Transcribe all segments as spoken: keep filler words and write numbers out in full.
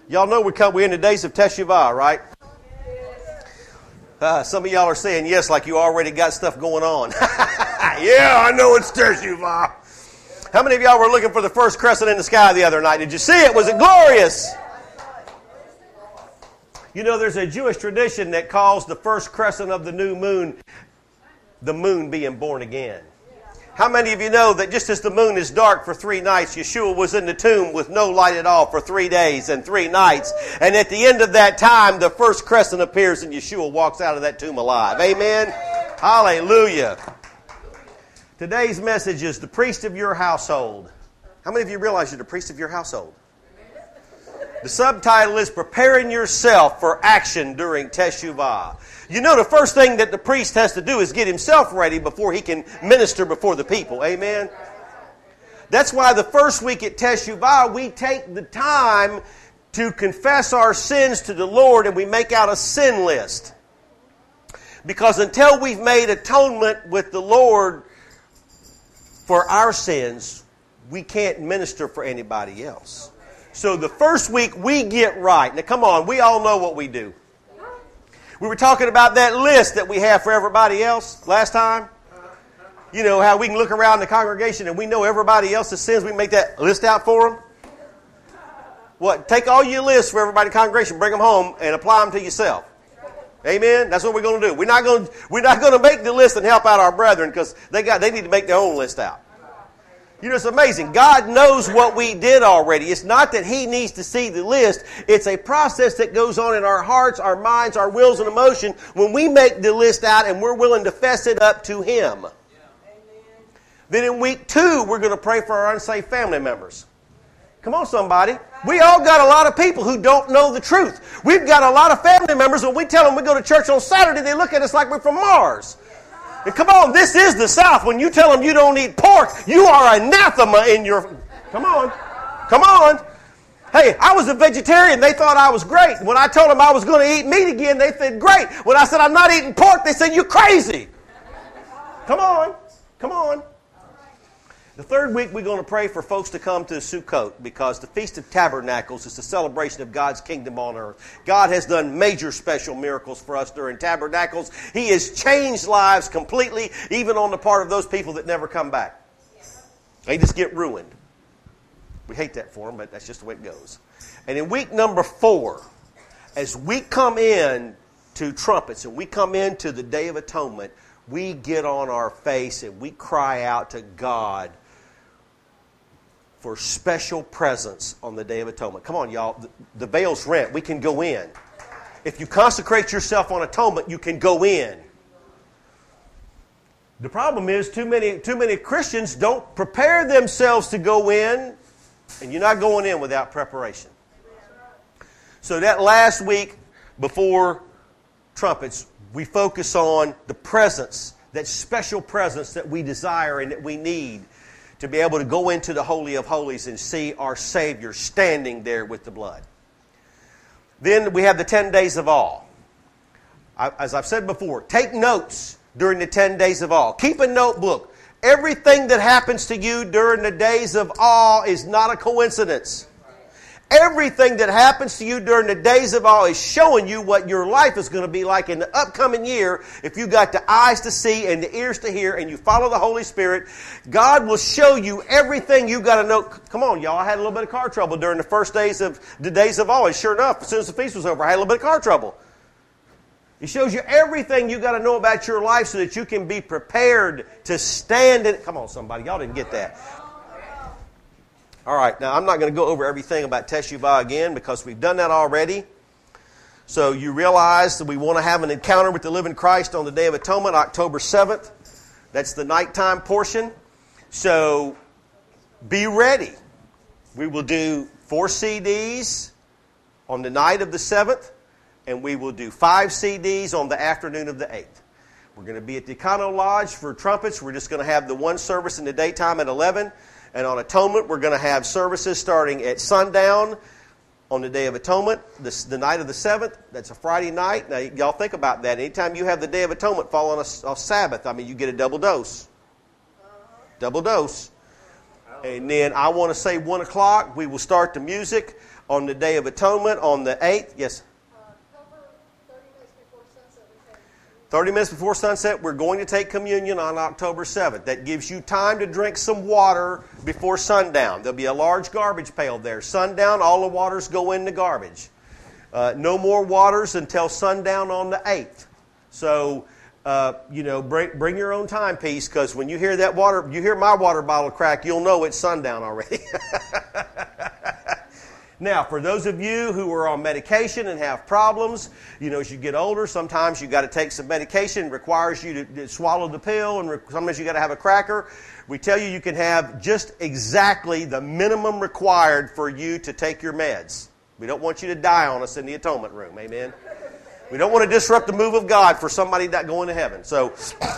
Y'all know we're, come, we're in the days of Teshuvah, right? Uh, some of y'all are saying yes like you already got stuff going on. Yeah, I know it's Teshuvah. How many of y'all were looking for the first crescent in the sky the other night? Did you see it? Was it glorious? You know, there's a Jewish tradition that calls the first crescent of the new moon the moon being born again. How many of you know that just as the moon is dark for three nights, Yeshua was in the tomb with no light at all for three days and three nights. And at the end of that time, the first crescent appears and Yeshua walks out of that tomb alive. Amen? Hallelujah. Today's message is the priest of your household. How many of you realize you're the priest of your household? The subtitle is Preparing Yourself for Action During Teshuvah. You know the first thing that the priest has to do is get himself ready before he can minister before the people. Amen? That's why the first week at Teshuvah, we take the time to confess our sins to the Lord and we make out a sin list. Because until we've made atonement with the Lord for our sins, we can't minister for anybody else. So the first week we get right. Now come on, we all know what we do. We were talking about that list that we have for everybody else last time. You know, how we can look around the congregation and we know everybody else's sins. We make that list out for them. What? Take all your lists for everybody in the congregation, bring them home, and apply them to yourself. Amen? That's what we're going to do. We're not going to, we're not going to make the list and help out our brethren because they got they need to make their own list out. You know, it's amazing. God knows what we did already. It's not that He needs to see the list. It's a process that goes on in our hearts, our minds, our wills, and emotion when we make the list out and we're willing to fess it up to Him. Yeah. Then in week two, we're going to pray for our unsaved family members. Come on, somebody. We all got a lot of people who don't know the truth. We've got a lot of family members when we tell them we go to church on Saturday, they look at us like we're from Mars. And come on, this is the South. When you tell them you don't eat pork, you are anathema in your... Come on. Come on. Hey, I was a vegetarian. They thought I was great. When I told them I was going to eat meat again, they said, great. When I said I'm not eating pork, they said, you're crazy. Come on. Come on. The third week, we're going to pray for folks to come to Sukkot because the Feast of Tabernacles is the celebration of God's kingdom on earth. God has done major special miracles for us during Tabernacles. He has changed lives completely, even on the part of those people that never come back. They just get ruined. We hate that for them, but that's just the way it goes. And in week number four, as we come in to trumpets and we come into the Day of Atonement, we get on our face and we cry out to God for special presence on the Day of Atonement. Come on, y'all. The, the veil's rent. We can go in. If you consecrate yourself on atonement, you can go in. The problem is too many, too many Christians don't prepare themselves to go in, and you're not going in without preparation. So that last week before trumpets, we focus on the presence, that special presence that we desire and that we need to be able to go into the Holy of Holies and see our Savior standing there with the blood. Then we have the ten days of awe. I, as I've said before, take notes during the ten days of awe. Keep a notebook. Everything that happens to you during the days of awe is not a coincidence. Everything that happens to you during the days of awe is showing you what your life is going to be like in the upcoming year. If you got the eyes to see and the ears to hear and you follow the Holy Spirit, God will show you everything you got to know. Come on, y'all. I had a little bit of car trouble during the first days of the days of awe. And sure enough, as soon as the feast was over, I had a little bit of car trouble. He shows you everything you got to know about your life so that you can be prepared to stand in it. Come on, somebody. Y'all didn't get that. All right, now I'm not going to go over everything about Teshuvah again because we've done that already. So you realize that we want to have an encounter with the living Christ on the Day of Atonement, October seventh. That's the nighttime portion. So be ready. We will do four C Ds on the night of the seventh, and we will do five C Ds on the afternoon of the eighth. We're going to be at the Econo Lodge for trumpets. We're just going to have the one service in the daytime at eleven. And on Atonement, we're going to have services starting at sundown on the Day of Atonement, the, the night of the seventh. That's a Friday night. Now, y'all think about that. Anytime you have the Day of Atonement fall on a, a Sabbath, I mean, you get a double dose. Double dose. And then I want to say one o'clock, we will start the music. on the Day of Atonement on the eighth. Yes? thirty minutes before sunset, we're going to take communion on October seventh. That gives you time to drink some water before sundown. There'll be a large garbage pail there. Sundown, all the waters go in the garbage. Uh, no more waters until sundown on the eighth. So, uh, you know, bring, bring your own timepiece, because when you hear that water, you hear my water bottle crack, you'll know it's sundown already. Now, for those of you who are on medication and have problems, you know, as you get older, sometimes you've got to take some medication. It requires you to, to swallow the pill, and re- sometimes you've got to have a cracker. We tell you you can have just exactly the minimum required for you to take your meds. We don't want you to die on us in the atonement room. Amen? We don't want to disrupt the move of God for somebody not going to heaven. So...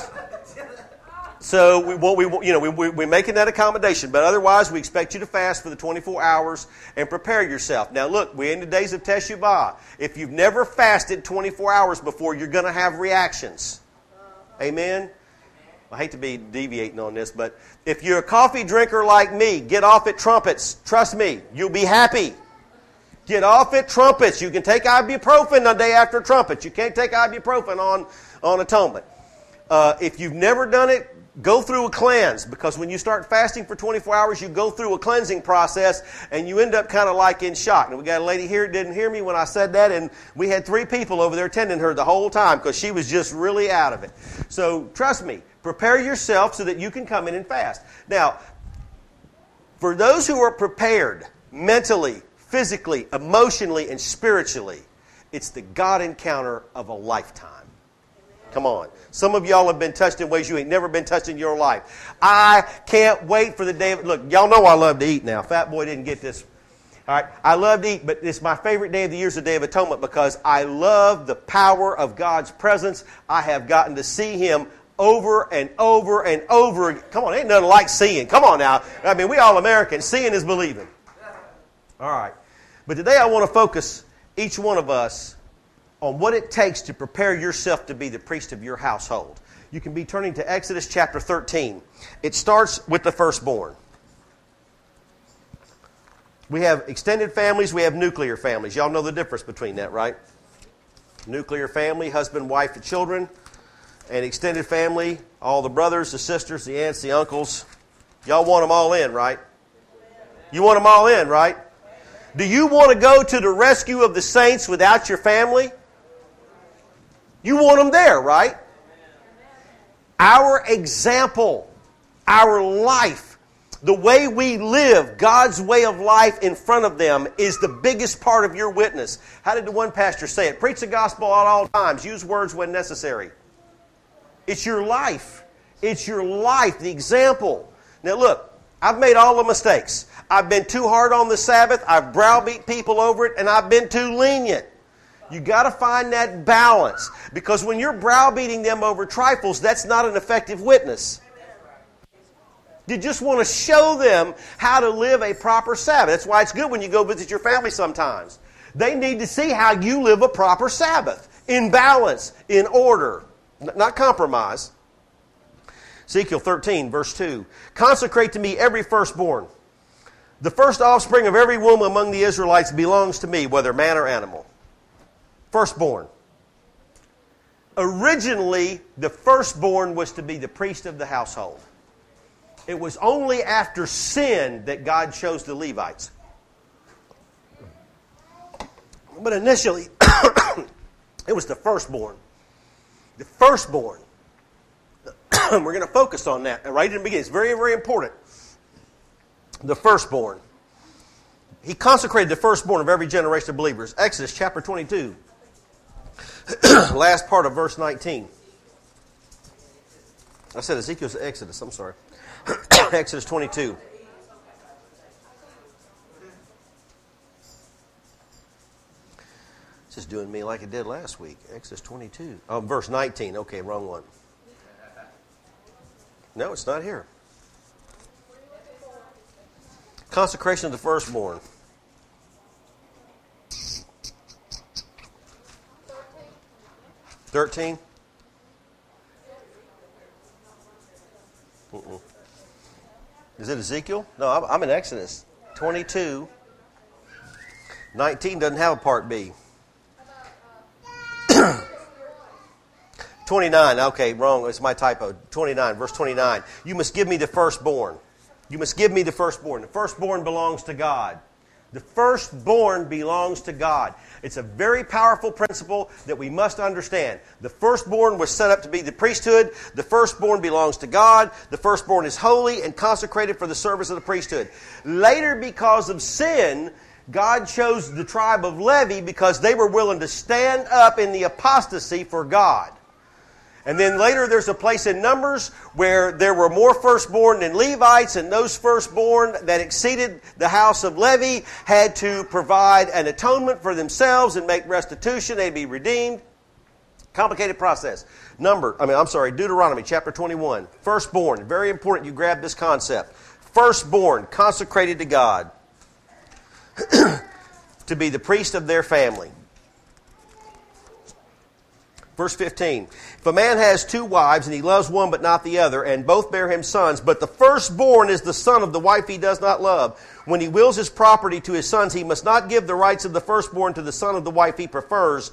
So we, what we, you know, we, we, we're making that accommodation, but otherwise we expect you to fast for the twenty-four hours and prepare yourself. Now look, we're in the days of Teshuvah. If you've never fasted twenty-four hours before, you're going to have reactions. Amen? I hate to be deviating on this, but if you're a coffee drinker like me, get off at trumpets. Trust me, you'll be happy. Get off at trumpets. You can take ibuprofen the day after trumpets. You can't take ibuprofen on, on atonement. Uh, if you've never done it, go through a cleanse, because when you start fasting for twenty-four hours, you go through a cleansing process, and you end up kind of like in shock. And we got a lady here that didn't hear me when I said that, and we had three people over there attending her the whole time because she was just really out of it. So trust me, prepare yourself so that you can come in and fast. Now, for those who are prepared mentally, physically, emotionally, and spiritually, it's the God encounter of a lifetime. Come on. Some of y'all have been touched in ways you ain't never been touched in your life. I can't wait for the day of... Look, y'all know I love to eat now. Fat Boy didn't get this. All right. I love to eat, but it's my favorite day of the year is the Day of Atonement, because I love the power of God's presence. I have gotten to see Him over and over and over. Come on, ain't nothing like seeing. Come on now. I mean, we all Americans. Seeing is believing. All right. But today I want to focus, each one of us, on what it takes to prepare yourself to be the priest of your household. You can be turning to Exodus chapter thirteen. It starts with the firstborn. We have extended families, we have nuclear families. Y'all know the difference between that, right? Nuclear family, husband, wife, and children. And extended family, all the brothers, the sisters, the aunts, the uncles. Y'all want them all in, right? You want them all in, right? Do you want to go to the rescue of the saints without your family? You want them there, right? Our example, our life, the way we live, God's way of life in front of them is the biggest part of your witness. How did the one pastor say it? Preach the gospel at all times. Use words when necessary. It's your life. It's your life, the example. Now look, I've made all the mistakes. I've been too hard on the Sabbath. I've browbeat people over it, and I've been too lenient. You got to find that balance, because when you're browbeating them over trifles, that's not an effective witness. You just want to show them how to live a proper Sabbath. That's why it's good when you go visit your family sometimes. They need to see how you live a proper Sabbath, in balance, in order, not compromise. Ezekiel thirteen, verse two. Consecrate to me every firstborn. The first offspring of every womb among the Israelites belongs to me, whether man or animal. Firstborn. Originally, the firstborn was to be the priest of the household. It was only after sin that God chose the Levites. But initially, it was the firstborn. The firstborn. We're going to focus on that right in the beginning. It's very, very important. The firstborn. He consecrated the firstborn of every generation of believers. Exodus chapter twenty-two. Last part of verse nineteen. I said Ezekiel's Exodus. I'm sorry. Exodus twenty-two. It's just doing me like it did last week. Exodus twenty-two. Oh, verse nineteen. Okay, wrong one. No, it's not here. Consecration of the firstborn. Thirteen. Uh-uh. Is it Ezekiel? No, I'm, I'm in Exodus twenty-two. nineteen doesn't have a part B. twenty-nine, okay, wrong. It's my typo. twenty-nine, verse twenty-nine. You must give me the firstborn. You must give me the firstborn. The firstborn belongs to God. The firstborn belongs to God. It's a very powerful principle that we must understand. The firstborn was set up to be the priesthood. The firstborn belongs to God. The firstborn is holy and consecrated for the service of the priesthood. Later, because of sin, God chose the tribe of Levi because they were willing to stand up in the apostasy for God. And then later there's a place in Numbers where there were more firstborn than Levites, and those firstborn that exceeded the house of Levi had to provide an atonement for themselves and make restitution. They'd be redeemed. Complicated process. Number, I mean, I'm sorry, Deuteronomy chapter twenty-one. Firstborn, very important you grab this concept. Firstborn, consecrated to God to be the priest of their family. Verse fifteen, if a man has two wives, and he loves one but not the other, and both bear him sons, but the firstborn is the son of the wife he does not love, when he wills his property to his sons, he must not give the rights of the firstborn to the son of the wife he prefers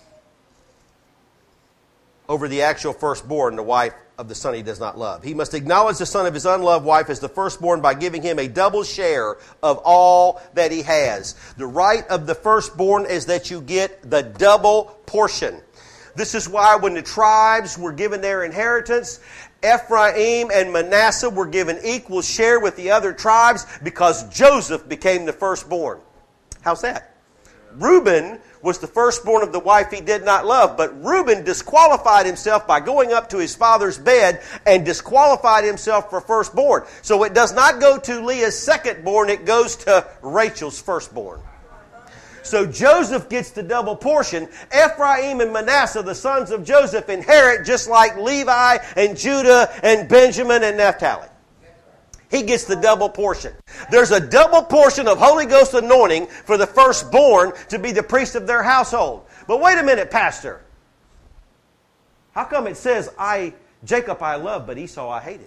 over the actual firstborn, the wife of the son he does not love. He must acknowledge the son of his unloved wife as the firstborn by giving him a double share of all that he has. The right of the firstborn is that you get the double portion. This is why when the tribes were given their inheritance, Ephraim and Manasseh were given equal share with the other tribes because Joseph became the firstborn. How's that? Reuben was the firstborn of the wife he did not love, but Reuben disqualified himself by going up to his father's bed and disqualified himself for firstborn. So it does not go to Leah's secondborn, it goes to Rachel's firstborn. So Joseph gets the double portion. Ephraim and Manasseh, the sons of Joseph, inherit just like Levi and Judah and Benjamin and Naphtali. He gets the double portion. There's a double portion of Holy Ghost anointing for the firstborn to be the priest of their household. But wait a minute, Pastor. How come it says, I, Jacob I love, but Esau I hated?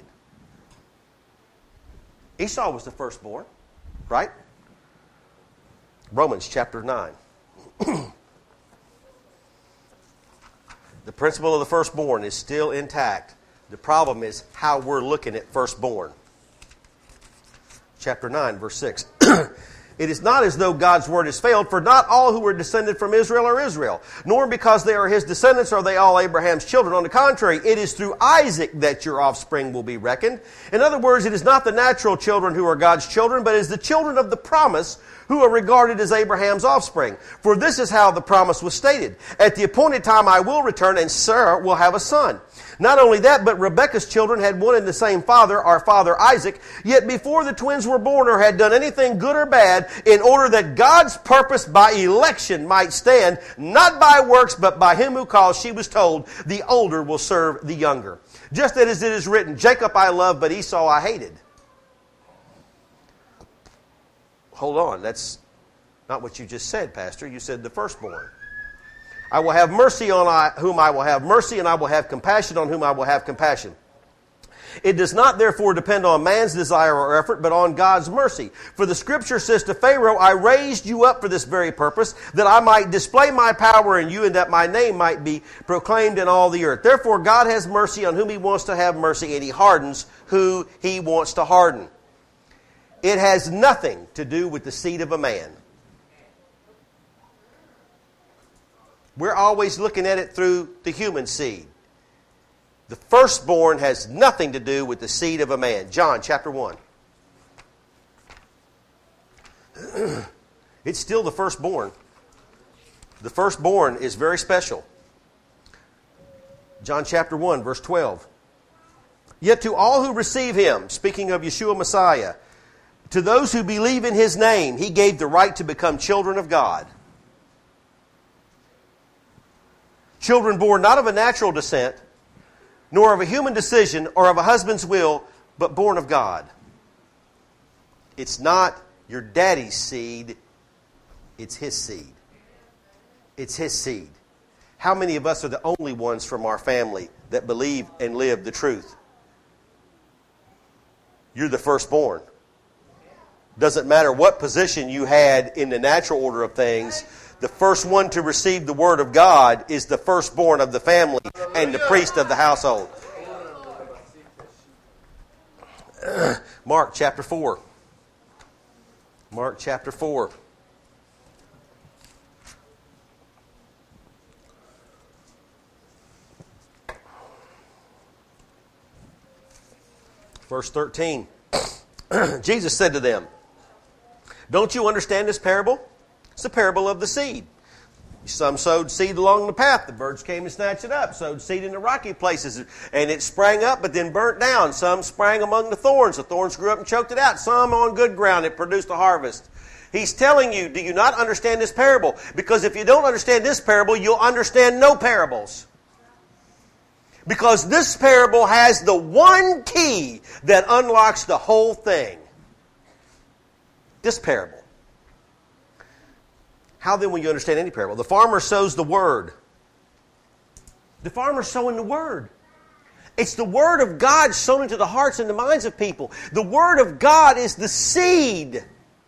Esau was the firstborn, right? Romans chapter nine. The principle of the firstborn is still intact. The problem is how we're looking at firstborn. Chapter nine, verse six. It is not as though God's word has failed, for not all who were descended from Israel are Israel, nor because they are his descendants are they all Abraham's children. On the contrary, it is through Isaac that your offspring will be reckoned. In other words, it is not the natural children who are God's children, but it is the children of the promise who are regarded as Abraham's offspring. For this is how the promise was stated. At the appointed time I will return, and Sarah will have a son. Not only that, but Rebekah's children had one and the same father, our father Isaac. Yet before the twins were born or had done anything good or bad, in order that God's purpose by election might stand, not by works, but by him who calls, she was told, the older will serve the younger. Just as it is written, Jacob I loved, but Esau I hated. Hold on, that's not what you just said, Pastor. You said the firstborn. I will have mercy on whom I will have mercy, and I will have compassion on whom I will have compassion. It does not therefore depend on man's desire or effort, but on God's mercy. For the scripture says to Pharaoh, I raised you up for this very purpose, that I might display my power in you, and that my name might be proclaimed in all the earth. Therefore God has mercy on whom he wants to have mercy, and he hardens who he wants to harden. It has nothing to do with the seed of a man. We're always looking at it through the human seed. The firstborn has nothing to do with the seed of a man. John chapter one. It's still the firstborn. The firstborn is very special. John chapter one, verse twelve. Yet to all who receive him, speaking of Yeshua Messiah, to those who believe in his name, he gave the right to become children of God. Children born not of a natural descent, nor of a human decision or of a husband's will, but born of God. It's not your daddy's seed, it's his seed. It's his seed. How many of us are the only ones from our family that believe and live the truth? You're the firstborn. Doesn't matter what position you had in the natural order of things. The first one to receive the Word of God is the firstborn of the family and the priest of the household. Mark chapter four. Mark chapter four. Verse thirteen. Jesus said to them, "Don't you understand this parable? It's the parable of the seed. Some sowed seed along the path. The birds came and snatched it up. Sowed seed in the rocky places, and it sprang up but then burnt down. Some sprang among the thorns. The thorns grew up and choked it out. Some on good ground. It produced a harvest." He's telling you, do you not understand this parable? Because if you don't understand this parable, you'll understand no parables. Because this parable has the one key that unlocks the whole thing. This parable. How then will you understand any parable? The farmer sows the word. The farmer's sowing the word. It's the word of God sown into the hearts and the minds of people. The word of God is the seed.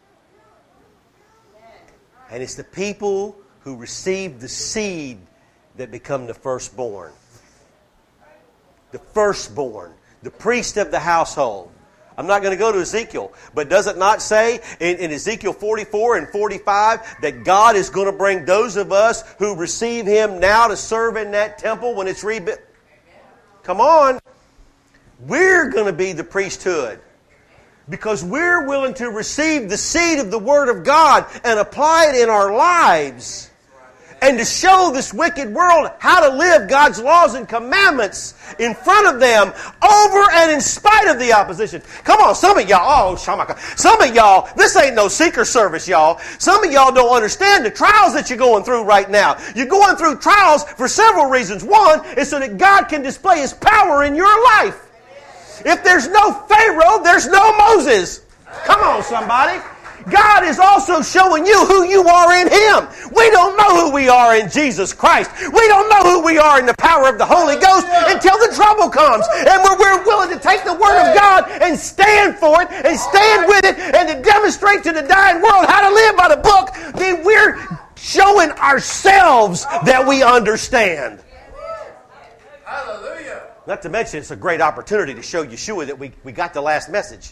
And it's the people who receive the seed that become the firstborn. The firstborn. The priest of the household. I'm not going to go to Ezekiel, but does it not say in, in Ezekiel forty-four and forty-five that God is going to bring those of us who receive Him now to serve in that temple when it's rebuilt? Come on. We're going to be the priesthood because we're willing to receive the seed of the Word of God and apply it in our lives. And to show this wicked world how to live God's laws and commandments in front of them over and in spite of the opposition. Come on, some of y'all, oh, Shamaka, some of y'all, this ain't no seeker service, y'all. Some of y'all don't understand the trials that you're going through right now. You're going through trials for several reasons. One is so that God can display His power in your life. If there's no Pharaoh, there's no Moses. Come on, somebody. God is also showing you who you are in Him. We don't know who we are in Jesus Christ. We don't know who we are in the power of the Holy Ghost until the trouble comes. And when we're willing to take the Word of God and stand for it and stand with it and to demonstrate to the dying world how to live by the book, then we're showing ourselves that we understand. Hallelujah. Not to mention it's a great opportunity to show Yeshua that we, we got the last message.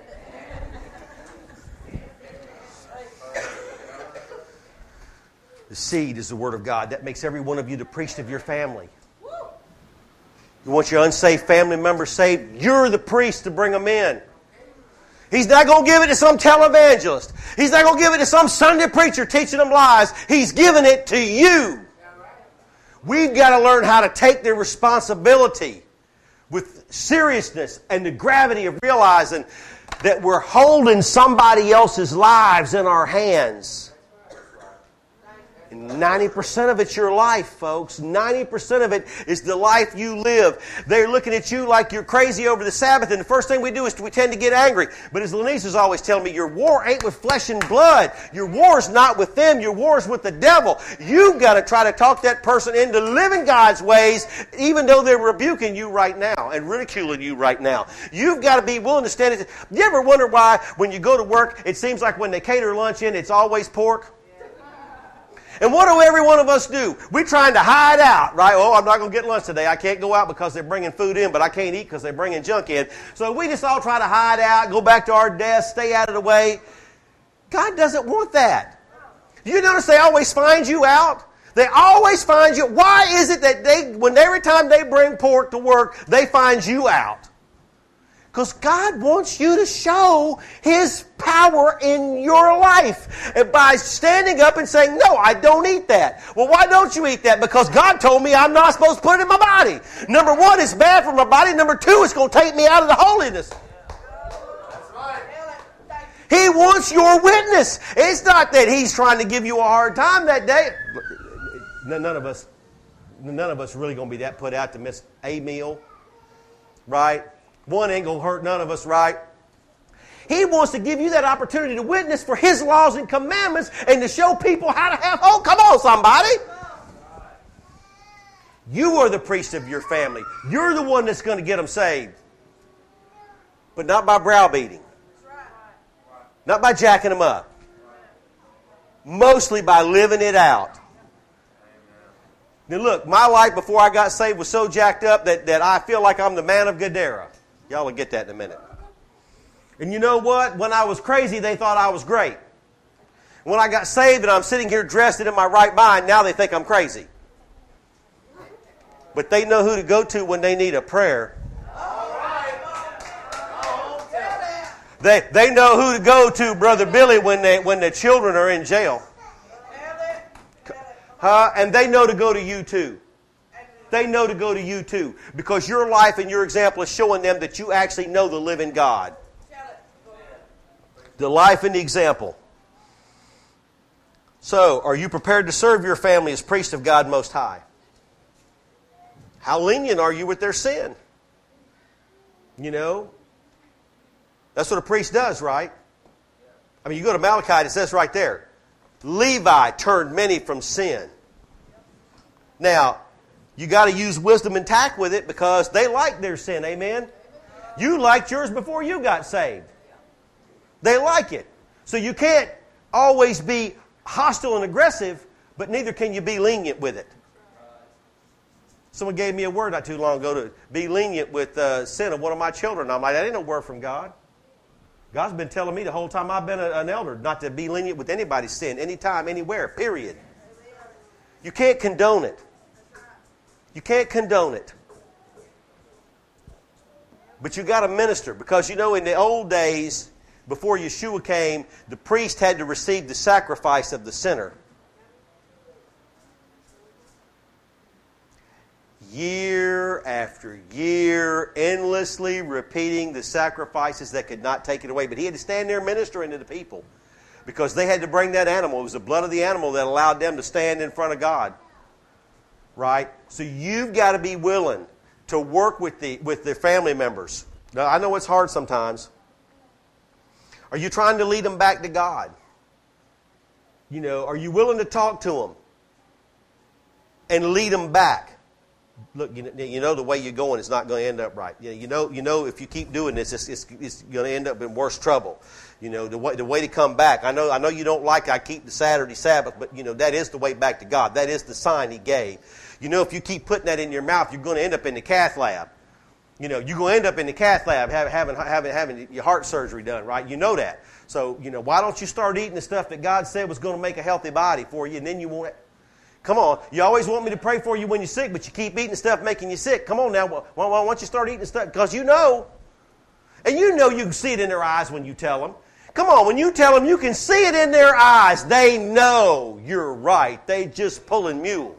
The seed is the Word of God. That makes every one of you the priest of your family. You want your unsaved family members saved? You're the priest to bring them in. He's not going to give it to some televangelist. He's not going to give it to some Sunday preacher teaching them lies. He's giving it to you. We've got to learn how to take the responsibility with seriousness and the gravity of realizing that we're holding somebody else's lives in our hands. ninety percent of it's your life, folks. ninety percent of it is the life you live. They're looking at you like you're crazy over the Sabbath, and the first thing we do is we tend to get angry. But as Lenise is always telling me, your war ain't with flesh and blood. Your war's not with them. Your war's with the devil. You've got to try to talk that person into living God's ways, even though they're rebuking you right now and ridiculing you right now. You've got to be willing to stand it. You ever wonder why when you go to work, it seems like when they cater lunch in, it's always pork? And what do every one of us do? We're trying to hide out, right? Oh, I'm not going to get lunch today. I can't go out because they're bringing food in, but I can't eat because they're bringing junk in. So we just all try to hide out, go back to our desk, stay out of the way. God doesn't want that. You notice they always find you out? They always find you. Why is it that they, when every time they bring pork to work, they find you out? Because God wants you to show His power in your life. And by standing up and saying, no, I don't eat that. Well, why don't you eat that? Because God told me I'm not supposed to put it in my body. Number one, it's bad for my body. Number two, it's going to take me out of the holiness. That's right. He wants your witness. It's not that He's trying to give you a hard time that day. None of us, none of us really going to be that put out to miss a meal. Right? One ain't going to hurt none of us, right? He wants to give you that opportunity to witness for His laws and commandments and to show people how to have hope. Come on, somebody. You are the priest of your family. You're the one that's going to get them saved. But not by browbeating. Not by jacking them up. Mostly by living it out. Now look, my life before I got saved was so jacked up that, that I feel like I'm the man of Gadara. Y'all will get that in a minute. And you know what? When I was crazy, they thought I was great. When I got saved and I'm sitting here dressed and in my right mind, now they think I'm crazy. But they know who to go to when they need a prayer. They, they know who to go to, Brother Billy, when, they, when their children are in jail. Huh? And they know to go to you too. They know to go to you too. Because your life and your example is showing them that you actually know the living God. The life and the example. So, are you prepared to serve your family as priest of God Most High? How lenient are you with their sin? You know? That's what a priest does, right? I mean, you go to Malachi, it says right there, Levi turned many from sin. Now, you got to use wisdom and tact with it because they like their sin, amen? You liked yours before you got saved. They like it. So you can't always be hostile and aggressive, but neither can you be lenient with it. Someone gave me a word not too long ago to be lenient with uh, sin of one of my children. I'm like, that ain't no word from God. God's been telling me the whole time I've been a, an elder not to be lenient with anybody's sin, anytime, anywhere, period. You can't condone it. You can't condone it. But you got to minister because, you know, in the old days, before Yeshua came, the priest had to receive the sacrifice of the sinner. Year after year, endlessly repeating the sacrifices that could not take it away. But he had to stand there ministering to the people because they had to bring that animal. It was the blood of the animal that allowed them to stand in front of God. Right? So you've got to be willing to work with the with their family members. Now, I know it's hard sometimes. Are you trying to lead them back to God? You know, are you willing to talk to them and lead them back? Look, you know, you know the way you're going is not going to end up right. You know, you know if you keep doing this, it's, it's, it's going to end up in worse trouble. You know, the way, the way to come back. I know, I know you don't like I keep the Saturday Sabbath, but you know that is the way back to God. That is the sign He gave. You know, if you keep putting that in your mouth, you're going to end up in the cath lab. You know, you're going to end up in the cath lab having, having, having, having your heart surgery done, right? You know that. So, you know, why don't you start eating the stuff that God said was going to make a healthy body for you, and then you won't. Come on. You always want me to pray for you when you're sick, but you keep eating stuff making you sick. Come on now. Why, why don't you start eating stuff? Because you know. And you know you can see it in their eyes when you tell them. Come on. When you tell them, you can see it in their eyes. They know you're right. They just pulling mule.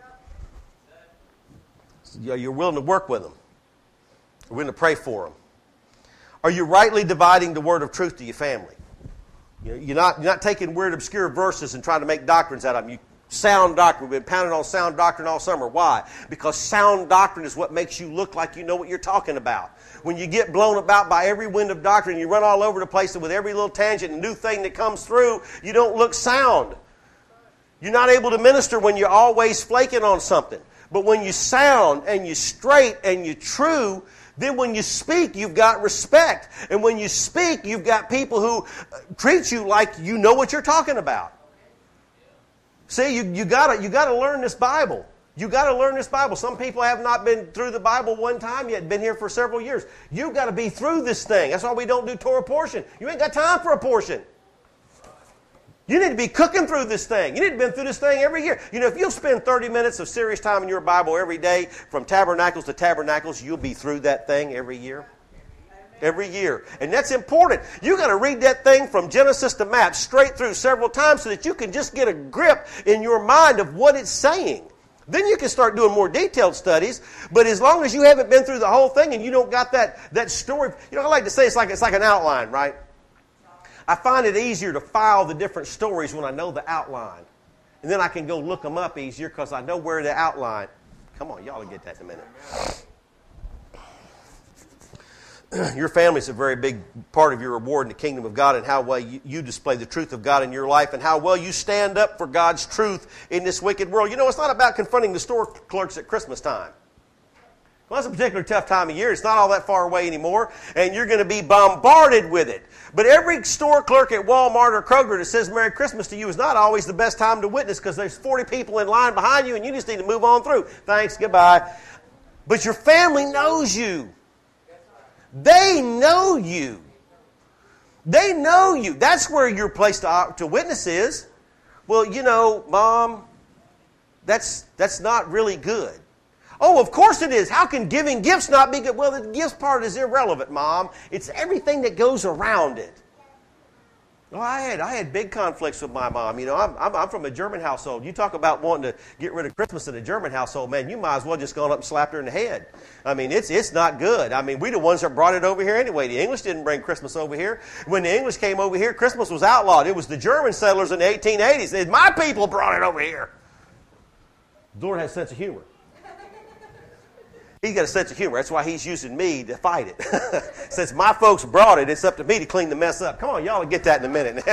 You're willing to work with them. You're willing to pray for them. Are you rightly dividing the word of truth to your family? You're not, you're not taking weird, obscure verses and trying to make doctrines out of them. You Sound doctrine. We've been pounding on sound doctrine all summer. Why? Because sound doctrine is what makes you look like you know what you're talking about. When you get blown about by every wind of doctrine, you run all over the place, and with every little tangent and new thing that comes through, you don't look sound. You're not able to minister when you're always flaking on something. But when you sound and you're straight and you're true, then when you speak, you've got respect. And when you speak, you've got people who treat you like you know what you're talking about. See, you, you gotta you gotta learn this Bible. You gotta learn this Bible. Some people have not been through the Bible one time yet, been here for several years. You've got to be through this thing. That's why we don't do Torah portion. You ain't got time for a portion. You need to be cooking through this thing. You need to be through this thing every year. You know, if you'll spend thirty minutes of serious time in your Bible every day, from tabernacles to tabernacles, you'll be through that thing every year. Every year. And that's important. You got to read that thing from Genesis to Maps straight through several times so that you can just get a grip in your mind of what it's saying. Then you can start doing more detailed studies. But as long as you haven't been through the whole thing and you don't got that, that story, you know, I like to say it's like it's like an outline, right? I find it easier to file the different stories when I know the outline. And then I can go look them up easier because I know where the outline. Come on, y'all will get that in a minute. Your family is a very big part of your reward in the kingdom of God, and how well you, you display the truth of God in your life, and how well you stand up for God's truth in this wicked world. You know, it's not about confronting the store clerks at Christmas time. Well, that's a particularly tough time of year. It's not all that far away anymore, and you're going to be bombarded with it. But every store clerk at Walmart or Kroger that says Merry Christmas to you is not always the best time to witness because there's forty people in line behind you and you just need to move on through. Thanks, goodbye. But your family knows you. They know you. They know you. That's where your place to, to witness is. Well, you know, Mom, that's that's not really good. Oh, of course it is. How can giving gifts not be good? Well, the gifts part is irrelevant, Mom. It's everything that goes around it. Well, I had I had big conflicts with my mom. You know, I'm, I'm I'm from a German household. You talk about wanting to get rid of Christmas in a German household, man. You might as well just gone up and slapped her in the head. I mean, it's it's not good. I mean, we the ones that brought it over here anyway. The English didn't bring Christmas over here. When the English came over here, Christmas was outlawed. It was the German settlers in the eighteen eighties. They, my people brought it over here. The Lord has a sense of humor. He's got a sense of humor. That's why he's using me to fight it. Since my folks brought it, it's up to me to clean the mess up. Come on, y'all will get that in a minute.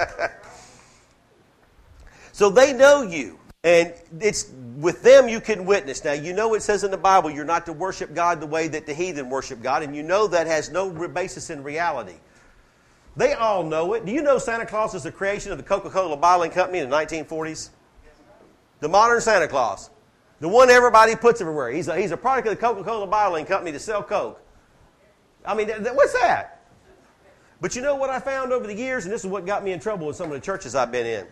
So they know you. And it's with them you can witness. Now, you know it says in the Bible you're not to worship God the way that the heathen worship God. And you know that has no basis in reality. They all know it. Do you know Santa Claus is the creation of the Coca-Cola Bottling Company in the nineteen forties? The modern Santa Claus. The one everybody puts everywhere. He's a, he's a product of the Coca-Cola Bottling Company to sell Coke. I mean, th- th- what's that? But you know what I found over the years, and this is what got me in trouble with some of the churches I've been in.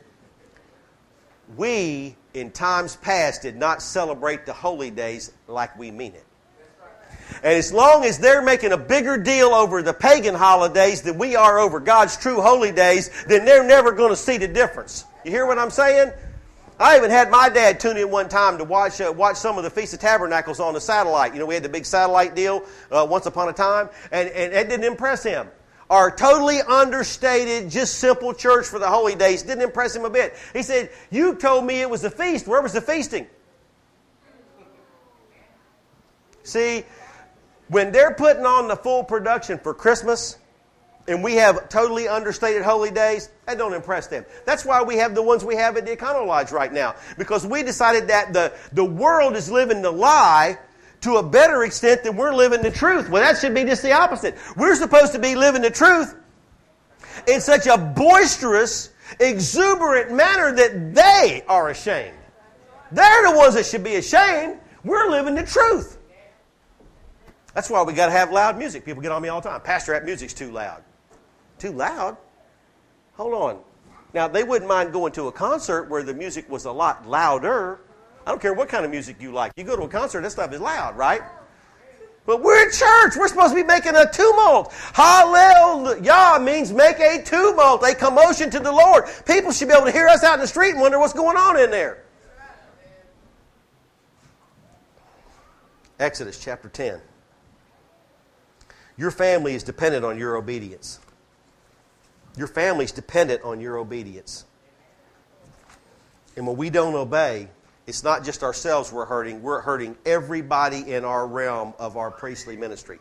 We, in times past, did not celebrate the holy days like we mean it. And as long as they're making a bigger deal over the pagan holidays than we are over God's true holy days, then they're never going to see the difference. You hear what I'm saying? I even had my dad tune in one time to watch uh, watch some of the Feast of Tabernacles on the satellite. You know, we had the big satellite deal uh, once upon a time, and, and it didn't impress him. Our totally understated, just simple church for the holy days didn't impress him a bit. He said, you told me it was a feast. Where was the feasting? See, when they're putting on the full production for Christmas, and we have totally understated holy days, that don't impress them. That's why we have the ones we have at the Econo Lodge right now. Because we decided that the, the world is living the lie to a better extent than we're living the truth. Well, that should be just the opposite. We're supposed to be living the truth in such a boisterous, exuberant manner that they are ashamed. They're the ones that should be ashamed. We're living the truth. That's why we got to have loud music. People get on me all the time. Pastor, that music's too loud. Too loud? Hold on. Now, they wouldn't mind going to a concert where the music was a lot louder. I don't care what kind of music you like. You go to a concert, that stuff is loud, right? But we're at church. We're supposed to be making a tumult. Hallelujah means make a tumult, a commotion to the Lord. People should be able to hear us out in the street and wonder what's going on in there. Exodus chapter ten. Your family is dependent on your obedience. Your family is dependent on your obedience. And when we don't obey, it's not just ourselves we're hurting. We're hurting everybody in our realm of our priestly ministry.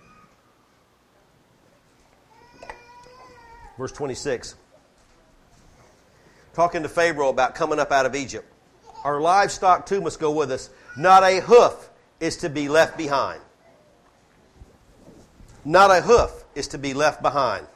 Verse twenty-six. Talking to Pharaoh about coming up out of Egypt. Our livestock too must go with us. Not a hoof is to be left behind. Not a hoof is to be left behind.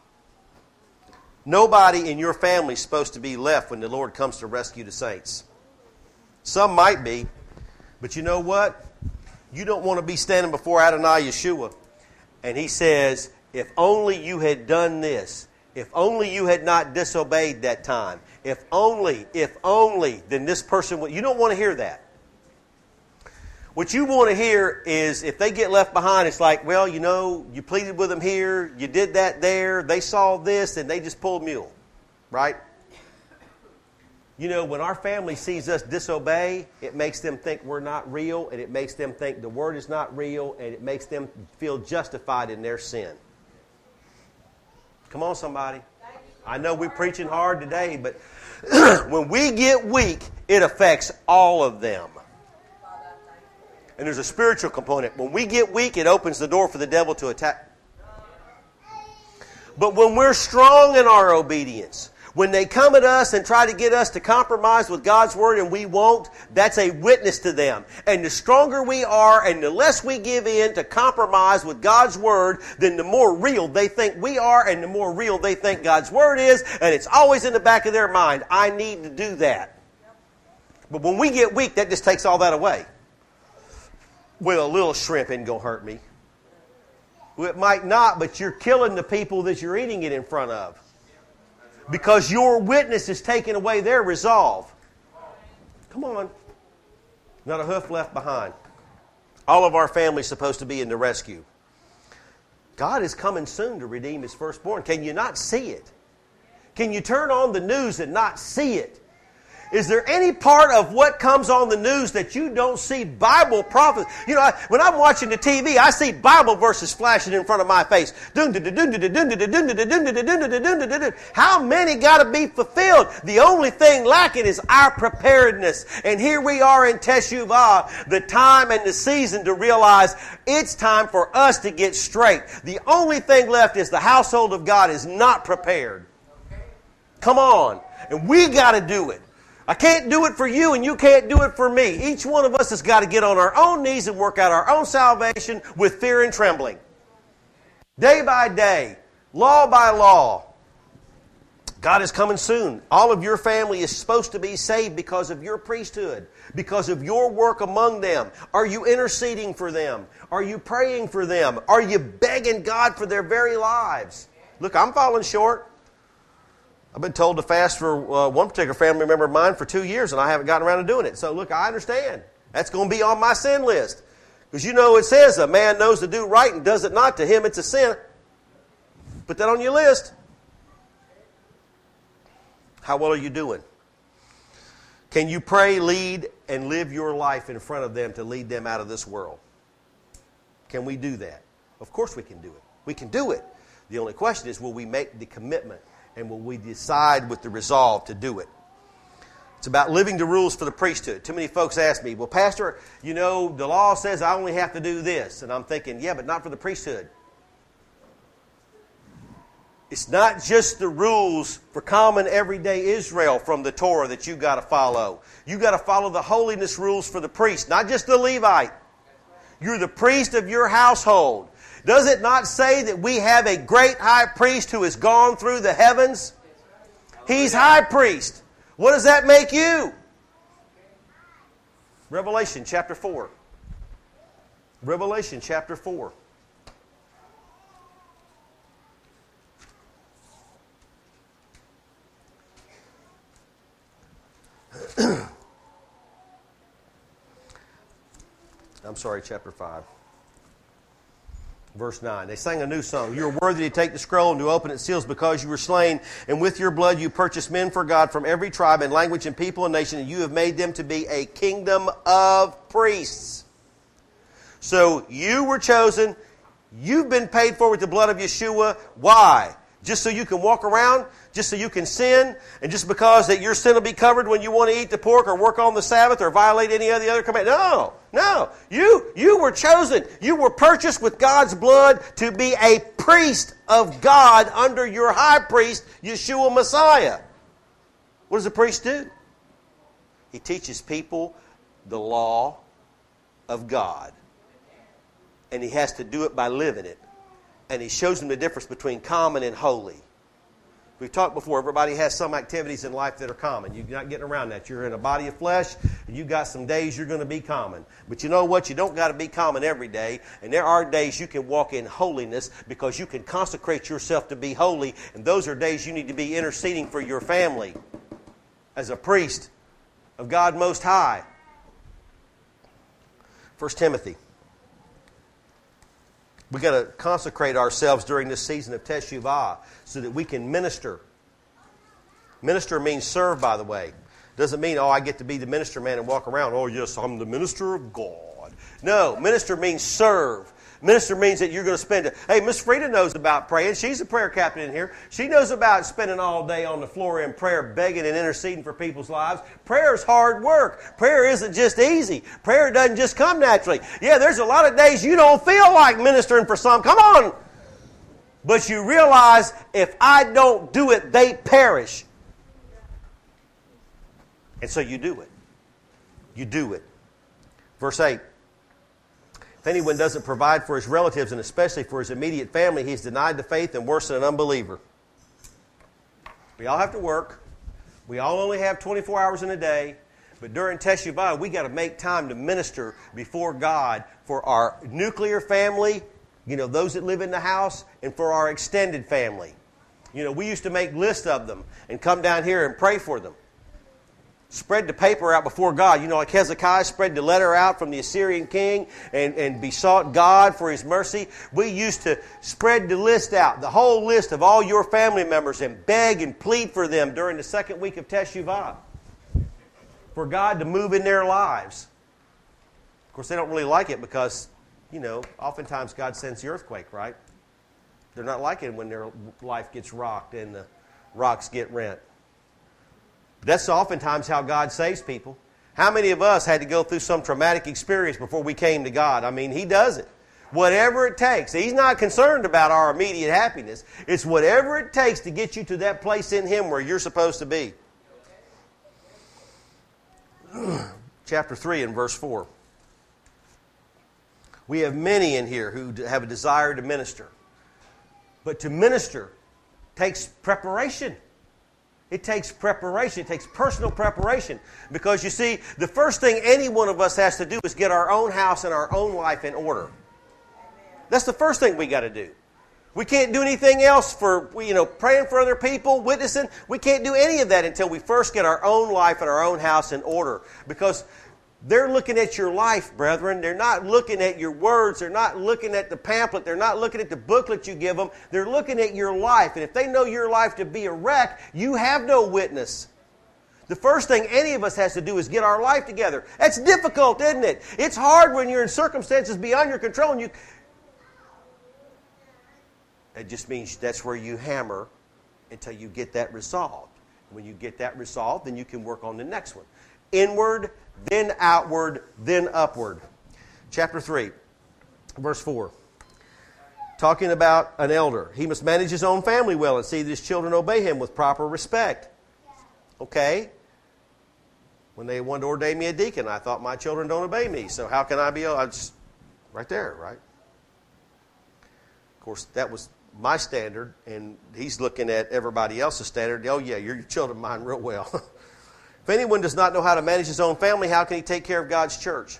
Nobody in your family is supposed to be left when the Lord comes to rescue the saints. Some might be, but you know what? You don't want to be standing before Adonai Yeshua. And he says, if only you had done this, if only you had not disobeyed that time, if only, if only, then this person would. You don't want to hear that. What you want to hear is if they get left behind, it's like, well, you know, you pleaded with them here, you did that there, they saw this, and they just pulled mule, right? You know, when our family sees us disobey, it makes them think we're not real, and it makes them think the word is not real, and it makes them feel justified in their sin. Come on, somebody. I know we're preaching hard today, but when we get weak, it affects all of them. And there's a spiritual component. When we get weak, it opens the door for the devil to attack. But when we're strong in our obedience, When they come at us and try to get us to compromise with God's Word and we won't, that's a witness to them. And the stronger we are and the less we give in to compromise with God's Word, then the more real they think we are and the more real they think God's Word is. And it's always in the back of their mind, I need to do that. But when we get weak, that just takes all that away. Well, a little shrimp isn't going to hurt me. Well, it might not, but you're killing the people that you're eating it in front of. Because your witness is taking away their resolve. Come on. Not a hoof left behind. All of our family's supposed to be in the rescue. God is coming soon to redeem His firstborn. Can you not see it? Can you turn on the news and not see it? Is there any part of what comes on the news that you don't see Bible prophecy? You know, I, when I'm watching the T V, I see Bible verses flashing in front of my face. How many got to be fulfilled? The only thing lacking is our preparedness. And here we are in Teshuvah, the time and the season to realize it's time for us to get straight. The only thing left is the household of God is not prepared. Come on. And we got to do it. I can't do it for you and you can't do it for me. Each one of us has got to get on our own knees and work out our own salvation with fear and trembling. Day by day, law by law. God is coming soon. All of your family is supposed to be saved because of your priesthood, because of your work among them. Are you interceding for them? Are you praying for them? Are you begging God for their very lives? Look, I'm falling short. I've been told to fast for uh, one particular family member of mine for two years, and I haven't gotten around to doing it. So, look, I understand. That's going to be on my sin list. Because you know it says a man knows to do right and does it not. To him, it's a sin. Put that on your list. How well are you doing? Can you pray, lead, and live your life in front of them to lead them out of this world? Can we do that? Of course we can do it. We can do it. The only question is, will we make the commitment? And will we decide with the resolve to do it? It's about living the rules for the priesthood. Too many folks ask me, well, Pastor, you know, the law says I only have to do this. And I'm thinking, yeah, but not for the priesthood. It's not just the rules for common everyday Israel from the Torah that you've got to follow. You've got to follow the holiness rules for the priest, not just the Levite. You're the priest of your household. Does it not say that we have a great high priest who has gone through the heavens? He's high priest. What does that make you? Revelation chapter four. Revelation chapter four. I'm sorry, chapter five. Verse nine, they sang a new song. You are worthy to take the scroll and to open its seals because you were slain. And with your blood you purchased men for God from every tribe and language and people and nation. And you have made them to be a kingdom of priests. So you were chosen. You've been paid for with the blood of Yeshua. Why? Just so you can walk around? Just so you can sin? And just because that your sin will be covered when you want to eat the pork or work on the Sabbath or violate any of the other commands? No, no. You, you were chosen. You were purchased with God's blood to be a priest of God under your high priest, Yeshua Messiah. What does a priest do? He teaches people the law of God. And he has to do it by living it. And he shows them the difference between common and holy. We've talked before, everybody has some activities in life that are common. You're not getting around that. You're in a body of flesh, and you've got some days you're going to be common. But you know what? You don't got to be common every day. And there are days you can walk in holiness because you can consecrate yourself to be holy. And those are days you need to be interceding for your family as a priest of God Most High. First Timothy. We've got to consecrate ourselves during this season of Teshuvah so that we can minister. Minister means serve, by the way. Doesn't mean, oh, I get to be the minister man and walk around. Oh, yes, I'm the minister of God. No, minister means serve. Minister means that you're going to spend it. Hey, Miss Frida knows about praying. She's a prayer captain in here. She knows about spending all day on the floor in prayer, begging and interceding for people's lives. Prayer is hard work. Prayer isn't just easy. Prayer doesn't just come naturally. Yeah, there's a lot of days you don't feel like ministering for some. Come on. But you realize if I don't do it, they perish. And so you do it. You do it. Verse eight. If anyone doesn't provide for his relatives and especially for his immediate family, he's denied the faith and worse than an unbeliever. We all have to work. We all only have twenty-four hours in a day. But during Teshuvah, we got to make time to minister before God for our nuclear family, you know, those that live in the house, and for our extended family. You know, we used to make lists of them and come down here and pray for them. Spread the paper out before God. You know, like Hezekiah spread the letter out from the Assyrian king and, and besought God for His mercy. We used to spread the list out, the whole list of all your family members, and beg and plead for them during the second week of Teshuvah for God to move in their lives. Of course, they don't really like it because, you know, oftentimes God sends the earthquake, right? They're not liking it when their life gets rocked and the rocks get rent. That's oftentimes how God saves people. How many of us had to go through some traumatic experience before we came to God? I mean, He does it. Whatever it takes. He's not concerned about our immediate happiness. It's whatever it takes to get you to that place in Him where you're supposed to be. Chapter three and verse four. We have many in here who have a desire to minister. But to minister takes preparation. It takes preparation. It takes personal preparation. Because you see, the first thing any one of us has to do is get our own house and our own life in order. That's the first thing we got to do. We can't do anything else for, you know, praying for other people, witnessing. We can't do any of that until we first get our own life and our own house in order. Because they're looking at your life, brethren. They're not looking at your words. They're not looking at the pamphlet. They're not looking at the booklet you give them. They're looking at your life. And if they know your life to be a wreck, you have no witness. The first thing any of us has to do is get our life together. That's difficult, isn't it? It's hard when you're in circumstances beyond your control. And you. It just means that's where you hammer until you get that resolved. When you get that resolved, then you can work on the next one. Inward, then outward, then upward. Chapter three, verse four. Talking about an elder. He must manage his own family well and see that his children obey him with proper respect. Okay? When they wanted to ordain me a deacon, I thought my children don't obey me. So how can I be? I just, right there, right? Of course, that was my standard, and he's looking at everybody else's standard. Oh, yeah, your children mine real well. If anyone does not know how to manage his own family, how can he take care of God's church?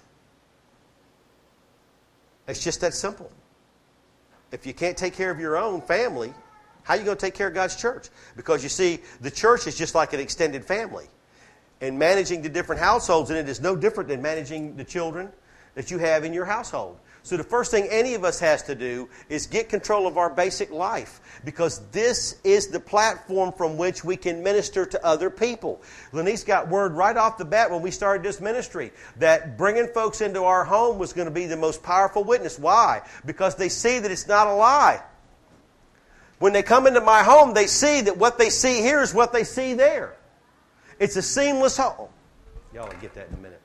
It's just that simple. If you can't take care of your own family, how are you going to take care of God's church? Because you see, the church is just like an extended family. And managing the different households in it is no different than managing the children that you have in your household. So the first thing any of us has to do is get control of our basic life, because this is the platform from which we can minister to other people. Lenice got word right off the bat when we started this ministry that bringing folks into our home was going to be the most powerful witness. Why? Because they see that it's not a lie. When they come into my home, they see that what they see here is what they see there. It's a seamless home. Y'all will get that in a minute.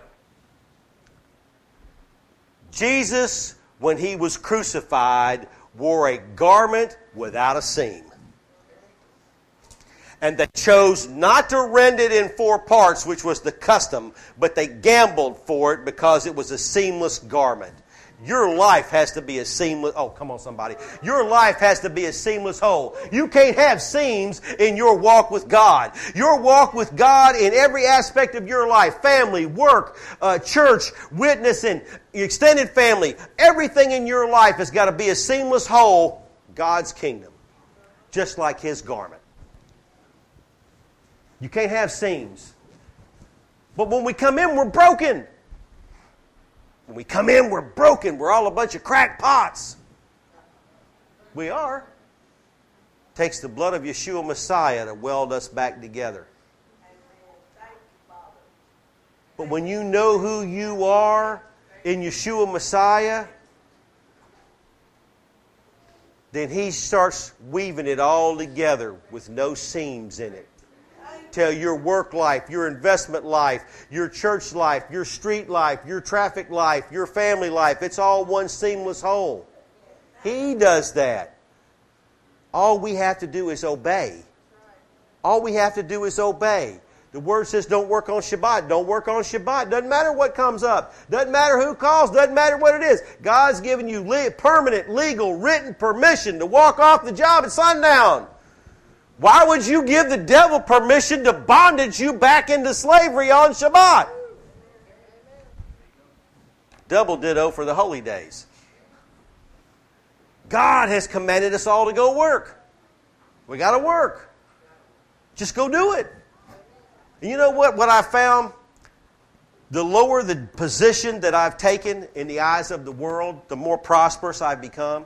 Jesus, when He was crucified, wore a garment without a seam. And they chose not to rend it in four parts, which was the custom, but they gambled for it because it was a seamless garment. Your life has to be a seamless... Oh, come on, somebody. Your life has to be a seamless whole. You can't have seams in your walk with God. Your walk with God in every aspect of your life, family, work, uh, church, witnessing, extended family, everything in your life has got to be a seamless whole, God's kingdom, just like His garment. You can't have seams. But when we come in, we're broken. When we come in, we're broken. We're all a bunch of crackpots. We are. It takes the blood of Yeshua Messiah to weld us back together. But when you know who you are in Yeshua Messiah, then He starts weaving it all together with no seams in it. Tell your work life, your investment life, your church life, your street life, your traffic life, your family life. It's all one seamless whole. He does that. All we have to do is obey. All we have to do is obey. The Word says don't work on Shabbat. Don't work on Shabbat. Doesn't matter what comes up. Doesn't matter who calls. Doesn't matter what it is. God's given you le- permanent, legal, written permission to walk off the job at sundown. Why would you give the devil permission to bondage you back into slavery on Shabbat? Double ditto for the holy days. God has commanded us all to go work. We got to work. Just go do it. And you know what? What I found, the lower the position that I've taken in the eyes of the world, the more prosperous I've become.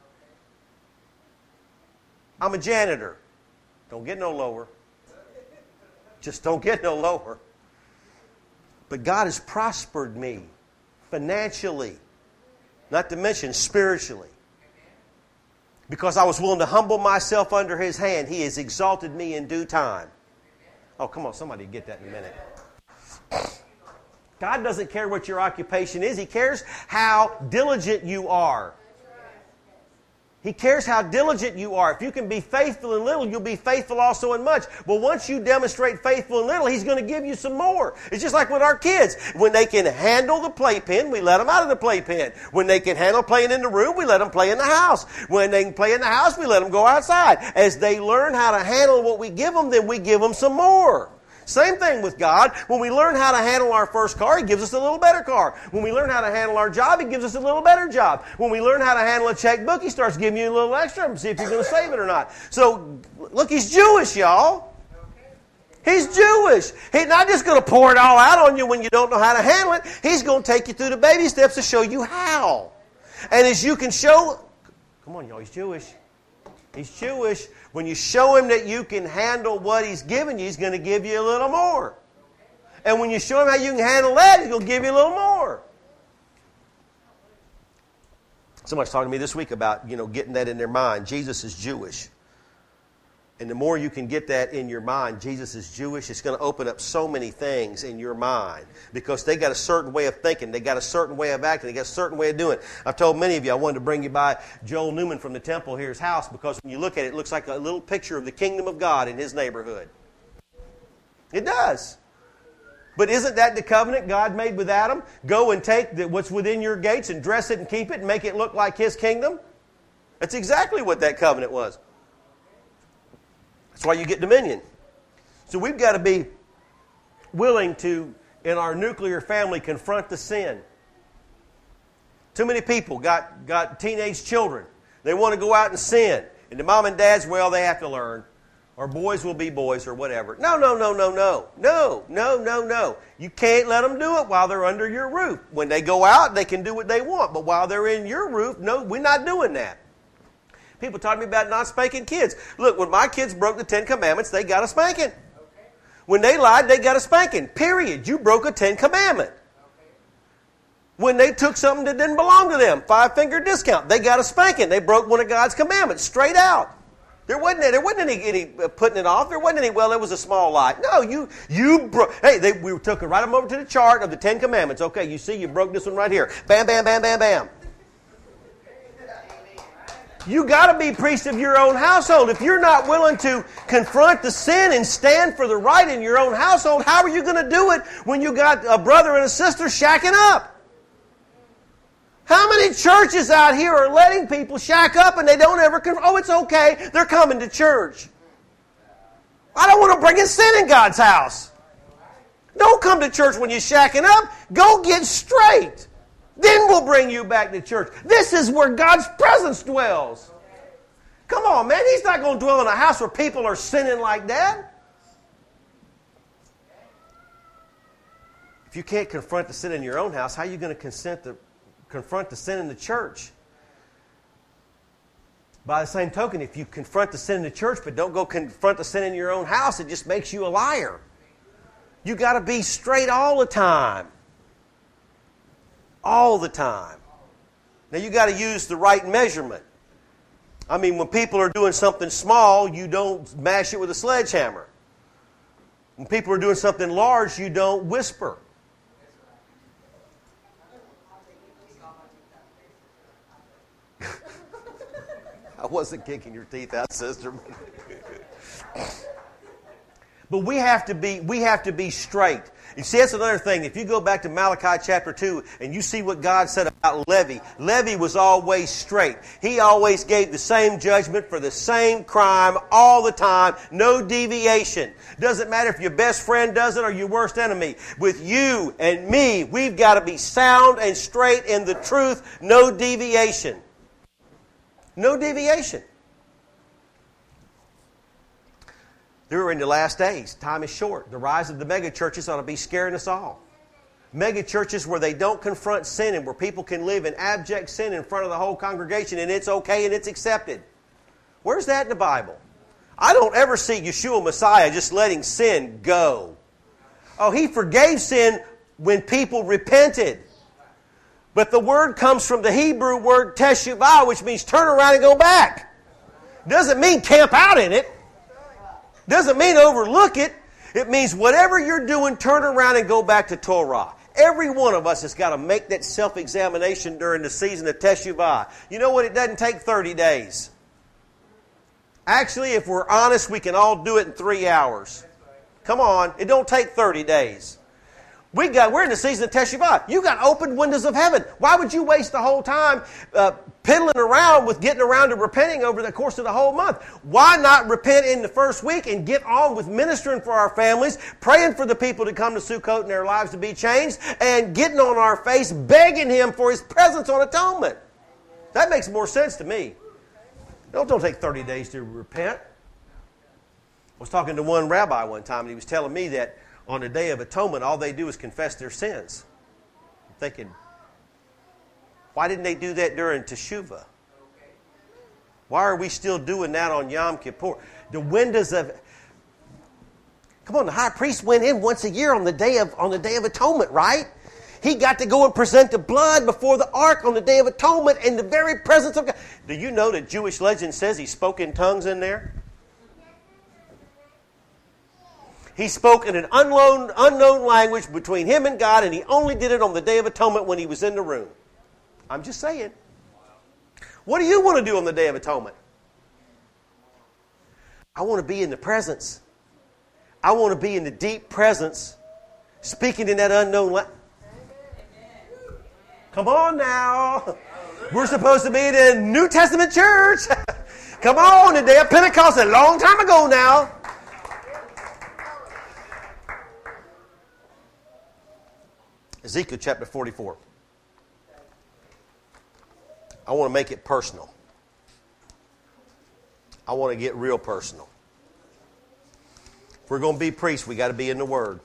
I'm a janitor. Don't get no lower. Just don't get no lower. But God has prospered me financially, not to mention spiritually. Because I was willing to humble myself under His hand, He has exalted me in due time. Oh, come on, somebody get that in a minute. God doesn't care what your occupation is. He cares how diligent you are. He cares how diligent you are. If you can be faithful in little, you'll be faithful also in much. But once you demonstrate faithful in little, He's going to give you some more. It's just like with our kids. When they can handle the playpen, we let them out of the playpen. When they can handle playing in the room, we let them play in the house. When they can play in the house, we let them go outside. As they learn how to handle what we give them, then we give them some more. Same thing with God. When we learn how to handle our first car, He gives us a little better car. When we learn how to handle our job, He gives us a little better job. When we learn how to handle a checkbook, He starts giving you a little extra and see if you're going to save it or not. So, look, He's Jewish, y'all. He's Jewish. He's not just going to pour it all out on you when you don't know how to handle it. He's going to take you through the baby steps to show you how. And as you can show, come on, y'all, He's Jewish. He's Jewish. When you show Him that you can handle what He's given you, He's going to give you a little more. And when you show Him how you can handle that, He's going to give you a little more. Somebody's talking to me this week about, you know, getting that in their mind. Jesus is Jewish. And the more you can get that in your mind, Jesus is Jewish, it's going to open up so many things in your mind. Because they got a certain way of thinking. They got a certain way of acting. They got a certain way of doing it. I've told many of you I wanted to bring you by Joel Newman from the temple here's house. Because when you look at it, it looks like a little picture of the kingdom of God in his neighborhood. It does. But isn't that the covenant God made with Adam? Go and take the, what's within your gates and dress it and keep it and make it look like His kingdom? That's exactly what that covenant was. That's why you get dominion. So we've got to be willing to, in our nuclear family, confront the sin. Too many people got, got teenage children. They want to go out and sin. And the mom and dads, well, they have to learn. Or boys will be boys or whatever. No, no, no, no, no. No, no, no, no. You can't let them do it while they're under your roof. When they go out, they can do what they want. But while they're in your roof, no, we're not doing that. People talk to me about not spanking kids. Look, when my kids broke the Ten Commandments, they got a spanking. When they lied, they got a spanking. Period. You broke a Ten Commandment. When they took something that didn't belong to them, five-finger discount, they got a spanking. They broke one of God's commandments straight out. There wasn't any, there wasn't any, any uh, putting it off. There wasn't any, well, it was a small lie. No, you you broke. Hey, they, we took it right over to the chart of the Ten Commandments. Okay, you see, you broke this one right here. Bam, bam, bam, bam, bam. You got to be priest of your own household. If you're not willing to confront the sin and stand for the right in your own household, how are you going to do it when you got a brother and a sister shacking up? How many churches out here are letting people shack up and they don't ever confront? Oh, it's okay. They're coming to church. I don't want to bring in sin in God's house. Don't come to church when you're shacking up. Go get straight. Then we'll bring you back to church. This is where God's presence dwells. Come on, man. He's not going to dwell in a house where people are sinning like that. If you can't confront the sin in your own house, how are you going to consent to confront the sin in the church? By the same token, if you confront the sin in the church but don't go confront the sin in your own house, it just makes you a liar. You got to be straight all the time. All the time. Now you got to use the right measurement. I mean, when people are doing something small, you don't mash it with a sledgehammer. When people are doing something large, you don't whisper. I wasn't kicking your teeth out, sister. But we have to be, we have to be straight. You see, that's another thing. If you go back to Malachi chapter two and you see what God said about Levi, Levi was always straight. He always gave the same judgment for the same crime all the time. No deviation. Doesn't matter if your best friend does it or your worst enemy. With you and me, we've got to be sound and straight in the truth. No deviation. No deviation. We're in the last days. Time is short. The rise of the mega churches ought to be scaring us all. Mega churches where they don't confront sin and where people can live in abject sin in front of the whole congregation and it's okay and it's accepted. Where's that in the Bible? I don't ever see Yeshua Messiah just letting sin go. Oh, He forgave sin when people repented. But the word comes from the Hebrew word teshuvah, which means turn around and go back. Doesn't mean camp out in it. Doesn't mean overlook it. It means whatever you're doing, turn around and go back to Torah. Every one of us has got to make that self-examination during the season of Teshuvah. You know what? It doesn't take thirty days. Actually, if we're honest, we can all do it in three hours. Come on. It don't take thirty days. We got, we're in the season of Teshuvah. You got open windows of heaven. Why would you waste the whole time uh, piddling around with getting around to repenting over the course of the whole month? Why not repent in the first week and get on with ministering for our families, praying for the people to come to Sukkot and their lives to be changed, and getting on our face, begging Him for His presence on atonement? That makes more sense to me. Don't, don't take thirty days to repent. I was talking to one rabbi one time, and he was telling me that on the Day of Atonement, all they do is confess their sins. I'm thinking, why didn't they do that during Teshuvah? Why are we still doing that on Yom Kippur? The windows of... Come on, the high priest went in once a year on the Day of, on the Day of Atonement, right? He got to go and present the blood before the ark on the Day of Atonement in the very presence of God. Do you know that Jewish legend says he spoke in tongues in there? He spoke in an unknown, unknown language between him and God, and he only did it on the Day of Atonement when he was in the room. I'm just saying. What do you want to do on the Day of Atonement? I want to be in the presence. I want to be in the deep presence, speaking in that unknown language. Come on now. We're supposed to be in a New Testament church. Come on, the day of Pentecost, a long time ago now. Ezekiel chapter forty-four. I want to make it personal. I want to get real personal. If we're going to be priests, we got to be in the Word.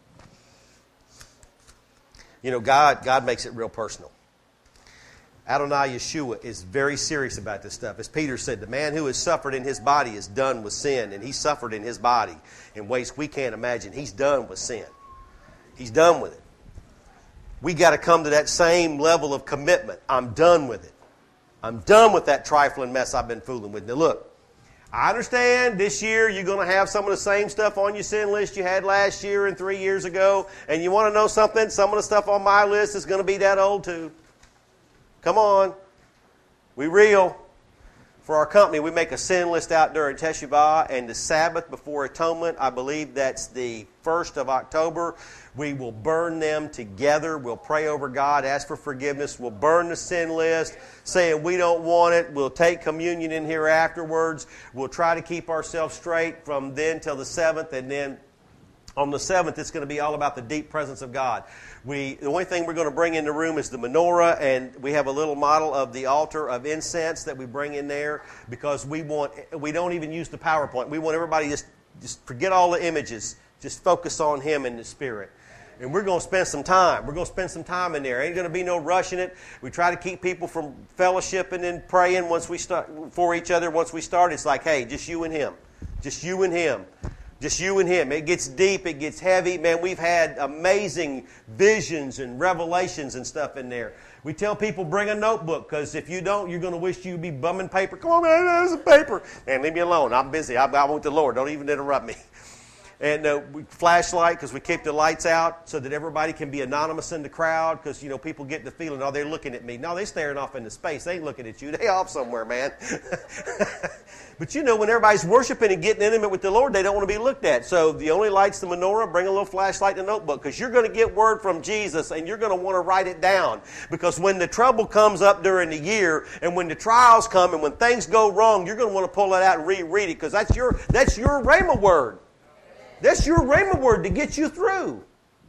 You know, God, God makes it real personal. Adonai Yeshua is very serious about this stuff. As Peter said, the man who has suffered in his body is done with sin, and he suffered in his body in ways we can't imagine. He's done with sin. He's done with it. We got to come to that same level of commitment. I'm done with it. I'm done with that trifling mess I've been fooling with. Now look, I understand this year you're going to have some of the same stuff on your sin list you had last year and three years ago. And you want to know something? Some of the stuff on my list is going to be that old too. Come on. We real. For our company, we make a sin list out during Teshuvah, and the Sabbath before Atonement, I believe that's the first of October. We will burn them together. We'll pray over God, ask for forgiveness. We'll burn the sin list, saying we don't want it. We'll take communion in here afterwards. We'll try to keep ourselves straight from then till the seventh, and then on the seventh, it's going to be all about the deep presence of God. We, the only thing we're going to bring in the room is the menorah, and we have a little model of the altar of incense that we bring in there because we want, we don't even use the PowerPoint. We want everybody to just, just forget all the images. Just focus on Him in the Spirit. And we're going to spend some time. We're going to spend some time in there. Ain't going to be no rushing it. We try to keep people from fellowshipping and praying once we start for each other. Once we start, it's like, hey, just you and Him. Just you and Him. Just you and Him. It gets deep. It gets heavy. Man, we've had amazing visions and revelations and stuff in there. We tell people bring a notebook because if you don't, you're going to wish you'd be bumming paper. Come on, man, there's a paper. Man, leave me alone. I'm busy. I, I want the Lord. Don't even interrupt me. And uh, we, flashlight, because we keep the lights out so that everybody can be anonymous in the crowd, because, you know, people get the feeling, oh, they're looking at me. No, they're staring off into space. They ain't looking at you. They off somewhere, man. But, you know, when everybody's worshiping and getting intimate with the Lord, they don't want to be looked at. So the only light's the menorah. Bring a little flashlight and a notebook, because you're going to get word from Jesus, and you're going to want to write it down. Because when the trouble comes up during the year, and when the trials come, and when things go wrong, you're going to want to pull that out and reread it, because that's your, that's your Rhema word. That's your Rhema word to get you through.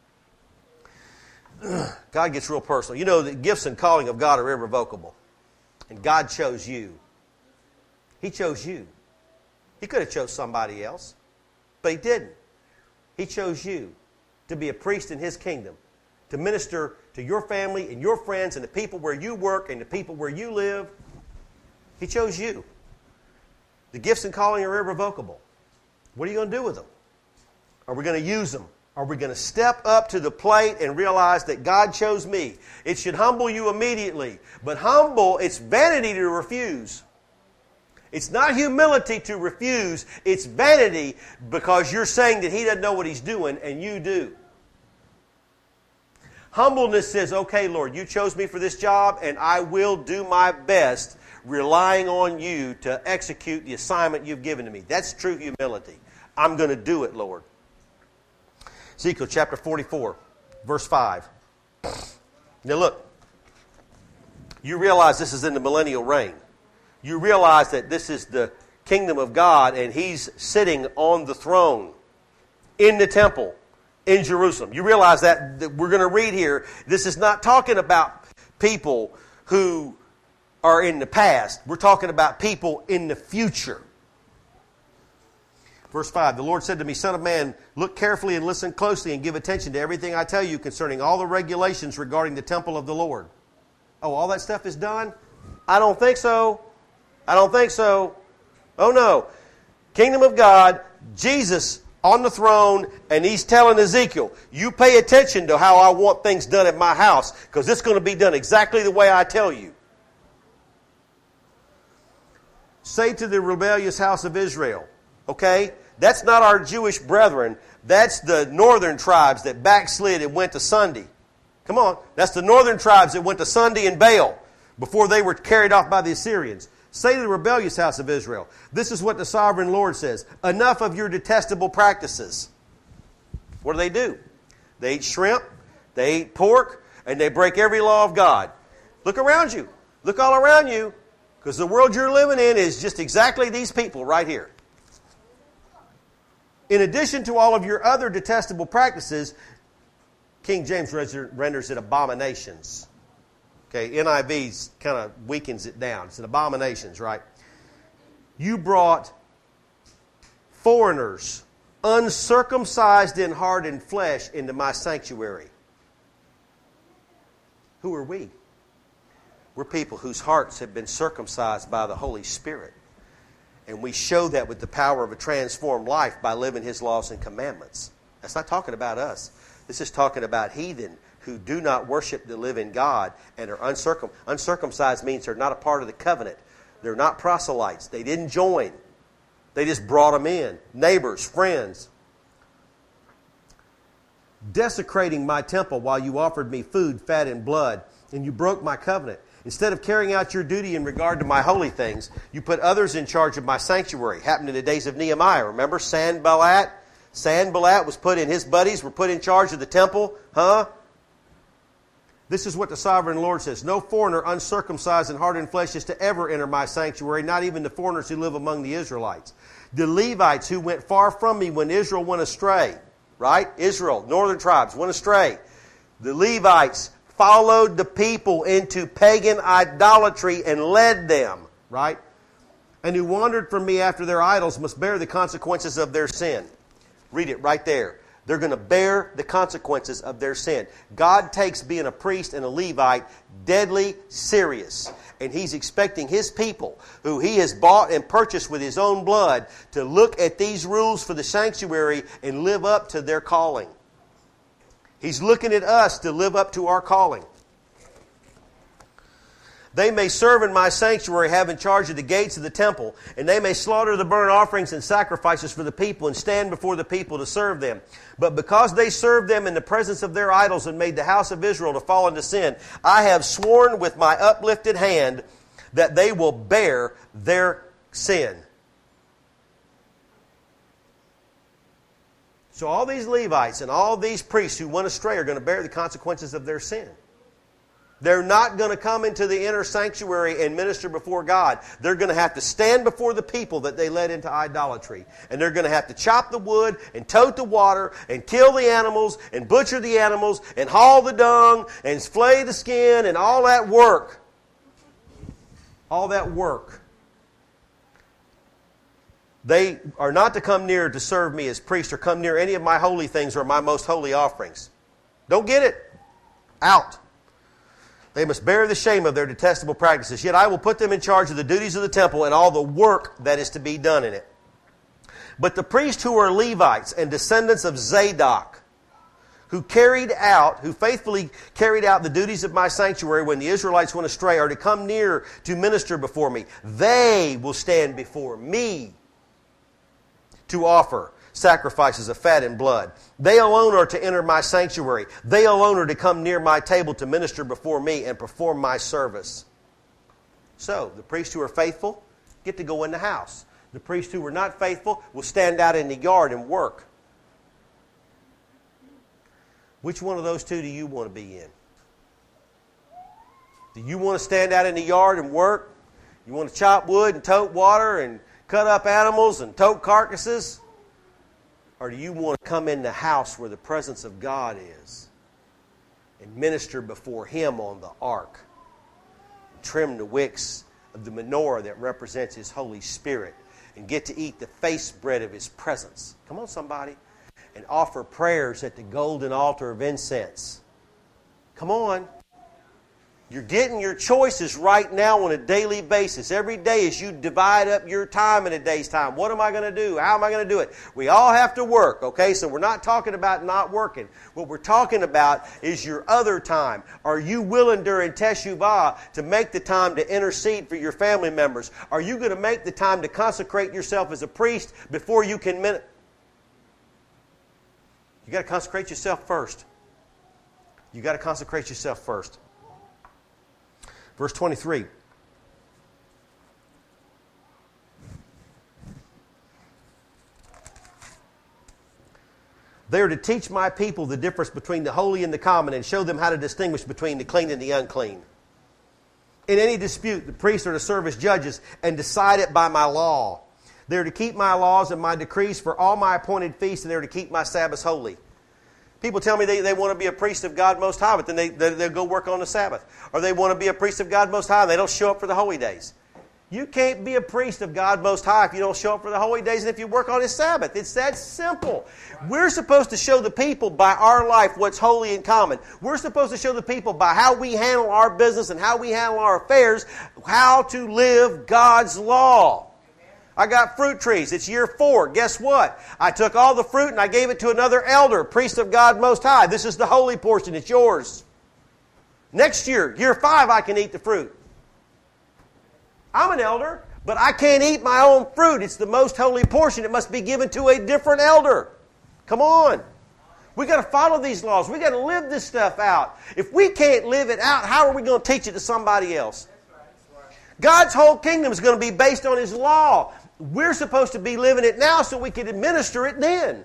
God gets real personal. You know, the gifts and calling of God are irrevocable. And God chose you. He chose you. He could have chose somebody else, but He didn't. He chose you to be a priest in His kingdom, to minister to your family and your friends and the people where you work and the people where you live. He chose you. The gifts and calling are irrevocable. What are you going to do with them? Are we going to use them? Are we going to step up to the plate and realize that God chose me? It should humble you immediately. But humble, it's vanity to refuse. It's not humility to refuse. It's vanity because you're saying that He doesn't know what He's doing and you do. Humbleness says, okay, Lord, you chose me for this job and I will do my best relying on you to execute the assignment you've given to me. That's true humility. I'm going to do it, Lord. Ezekiel chapter forty-four, verse five. Now look, you realize this is in the millennial reign. You realize that this is the kingdom of God and He's sitting on the throne in the temple in Jerusalem. You realize that, that we're going to read here, this is not talking about people who are in the past. We're talking about people in the future. Verse five, the Lord said to me, Son of man, look carefully and listen closely and give attention to everything I tell you concerning all the regulations regarding the temple of the Lord. Oh, all that stuff is done? I don't think so. I don't think so. Oh no. Kingdom of God, Jesus on the throne, and He's telling Ezekiel, you pay attention to how I want things done at my house, because it's going to be done exactly the way I tell you. Say to the rebellious house of Israel, okay? That's not our Jewish brethren. That's the northern tribes that backslid and went to Sunday. Come on. That's the northern tribes that went to Sunday and Baal before they were carried off by the Assyrians. Say to the rebellious house of Israel, this is what the sovereign Lord says. Enough of your detestable practices. What do they do? They eat shrimp, they eat pork, and they break every law of God. Look around you. Look all around you. Because the world you're living in is just exactly these people right here. In addition to all of your other detestable practices, King James renders it abominations. Okay, N I V kind of weakens it down. It's an abominations, right? You brought foreigners, uncircumcised in heart and flesh, into my sanctuary. Who are we? We're people whose hearts have been circumcised by the Holy Spirit. And we show that with the power of a transformed life by living His laws and commandments. That's not talking about us. This is talking about heathen who do not worship the living God and are uncircum- uncircumcised means they're not a part of the covenant. They're not proselytes. They didn't join. They just brought them in. Neighbors, friends. Desecrating my temple while you offered me food, fat, and blood, and you broke my covenant. Instead of carrying out your duty in regard to my holy things, you put others in charge of my sanctuary. Happened in the days of Nehemiah. Remember Sanballat? Sanballat was put in, his buddies were put in charge of the temple. Huh? This is what the sovereign Lord says. No foreigner uncircumcised in heart and flesh is to ever enter my sanctuary, not even the foreigners who live among the Israelites. The Levites who went far from me when Israel went astray. Right? Israel, northern tribes, went astray. The Levites followed the people into pagan idolatry and led them. Right? And who wandered from me after their idols must bear the consequences of their sin. Read it right there. They're going to bear the consequences of their sin. God takes being a priest and a Levite deadly serious. And He's expecting His people, who He has bought and purchased with His own blood, to look at these rules for the sanctuary and live up to their calling. He's looking at us to live up to our calling. They may serve in my sanctuary, having charge of the gates of the temple, and they may slaughter the burnt offerings and sacrifices for the people and stand before the people to serve them. But because they served them in the presence of their idols and made the house of Israel to fall into sin, I have sworn with my uplifted hand that they will bear their sin. So all these Levites and all these priests who went astray are going to bear the consequences of their sin. They're not going to come into the inner sanctuary and minister before God. They're going to have to stand before the people that they led into idolatry. And they're going to have to chop the wood and tote the water and kill the animals and butcher the animals and haul the dung and flay the skin and all that work. All that work. They are not to come near to serve me as priest or come near any of my holy things or my most holy offerings. Don't get it. Out. They must bear the shame of their detestable practices. Yet I will put them in charge of the duties of the temple and all the work that is to be done in it. But the priests who are Levites and descendants of Zadok, who carried out, who faithfully carried out the duties of my sanctuary when the Israelites went astray, are to come near to minister before me. They will stand before me to offer sacrifices of fat and blood. They alone are to enter my sanctuary. They alone are to come near my table to minister before me and perform my service. So, the priests who are faithful get to go in the house. The priests who are not faithful will stand out in the yard and work. Which one of those two do you want to be in? Do you want to stand out in the yard and work? You want to chop wood and tote water and cut up animals and tote carcasses? Or do you want to come in the house where the presence of God is and minister before Him on the ark? And trim the wicks of the menorah that represents His Holy Spirit and get to eat the face bread of His presence. Come on, somebody. And offer prayers at the golden altar of incense. Come on. You're getting your choices right now on a daily basis. Every day as you divide up your time in a day's time. What am I going to do? How am I going to do it? We all have to work, okay? So we're not talking about not working. What we're talking about is your other time. Are you willing during Teshuvah to make the time to intercede for your family members? Are you going to make the time to consecrate yourself as a priest before you can... Min- you got to consecrate yourself first. You got to consecrate yourself first. Verse twenty-three. They are to teach my people the difference between the holy and the common and show them how to distinguish between the clean and the unclean. In any dispute, the priests are to serve as judges and decide it by my law. They are to keep my laws and my decrees for all my appointed feasts, and they are to keep my Sabbaths holy. People tell me they, they want to be a priest of God Most High, but then they, they, they'll go work on the Sabbath. Or they want to be a priest of God Most High, and they don't show up for the holy days. You can't be a priest of God Most High if you don't show up for the holy days and if you work on His Sabbath. It's that simple. We're supposed to show the people by our life what's holy and common. We're supposed to show the people by how we handle our business and how we handle our affairs, how to live God's law. I got fruit trees. It's year four. Guess what? I took all the fruit and I gave it to another elder, priest of God Most High. This is the holy portion. It's yours. Next year, year five, I can eat the fruit. I'm an elder, but I can't eat my own fruit. It's the most holy portion. It must be given to a different elder. Come on. We got to follow these laws. We got to live this stuff out. If we can't live it out, how are we going to teach it to somebody else? God's whole kingdom is going to be based on His law. We're supposed to be living it now so we can administer it then.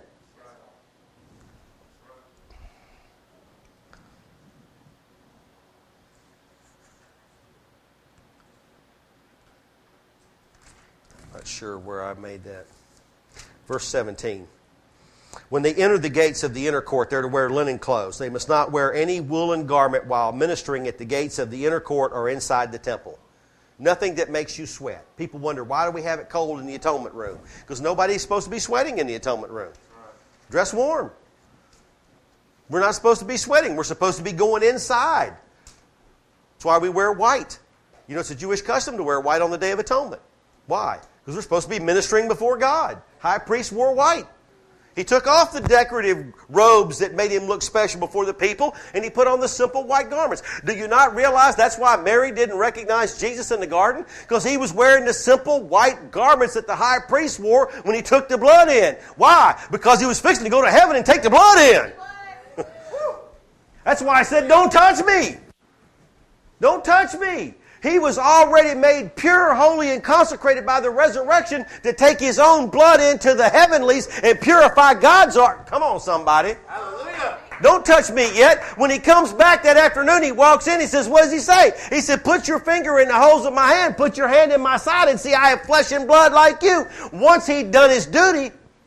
Not sure where I made that. Verse seventeen. When they enter the gates of the inner court, they're to wear linen clothes. They must not wear any woolen garment while ministering at the gates of the inner court or inside the temple. Nothing that makes you sweat. People wonder, why do we have it cold in the atonement room? Because nobody's supposed to be sweating in the atonement room. Dress warm. We're not supposed to be sweating. We're supposed to be going inside. That's why we wear white. You know, it's a Jewish custom to wear white on the Day of Atonement. Why? Because we're supposed to be ministering before God. High priest wore white. He took off the decorative robes that made him look special before the people, and he put on the simple white garments. Do you not realize that's why Mary didn't recognize Jesus in the garden? Because he was wearing the simple white garments that the high priest wore when he took the blood in. Why? Because he was fixing to go to heaven and take the blood in. That's why I said, don't touch me. Don't touch me. He was already made pure, holy, and consecrated by the resurrection to take his own blood into the heavenlies and purify God's art. Come on, somebody. Hallelujah. Don't touch me yet. When he comes back that afternoon, he walks in, he says, what does he say? He said, put your finger in the holes of my hand, put your hand in my side, and see I have flesh and blood like you. Once he'd done his duty,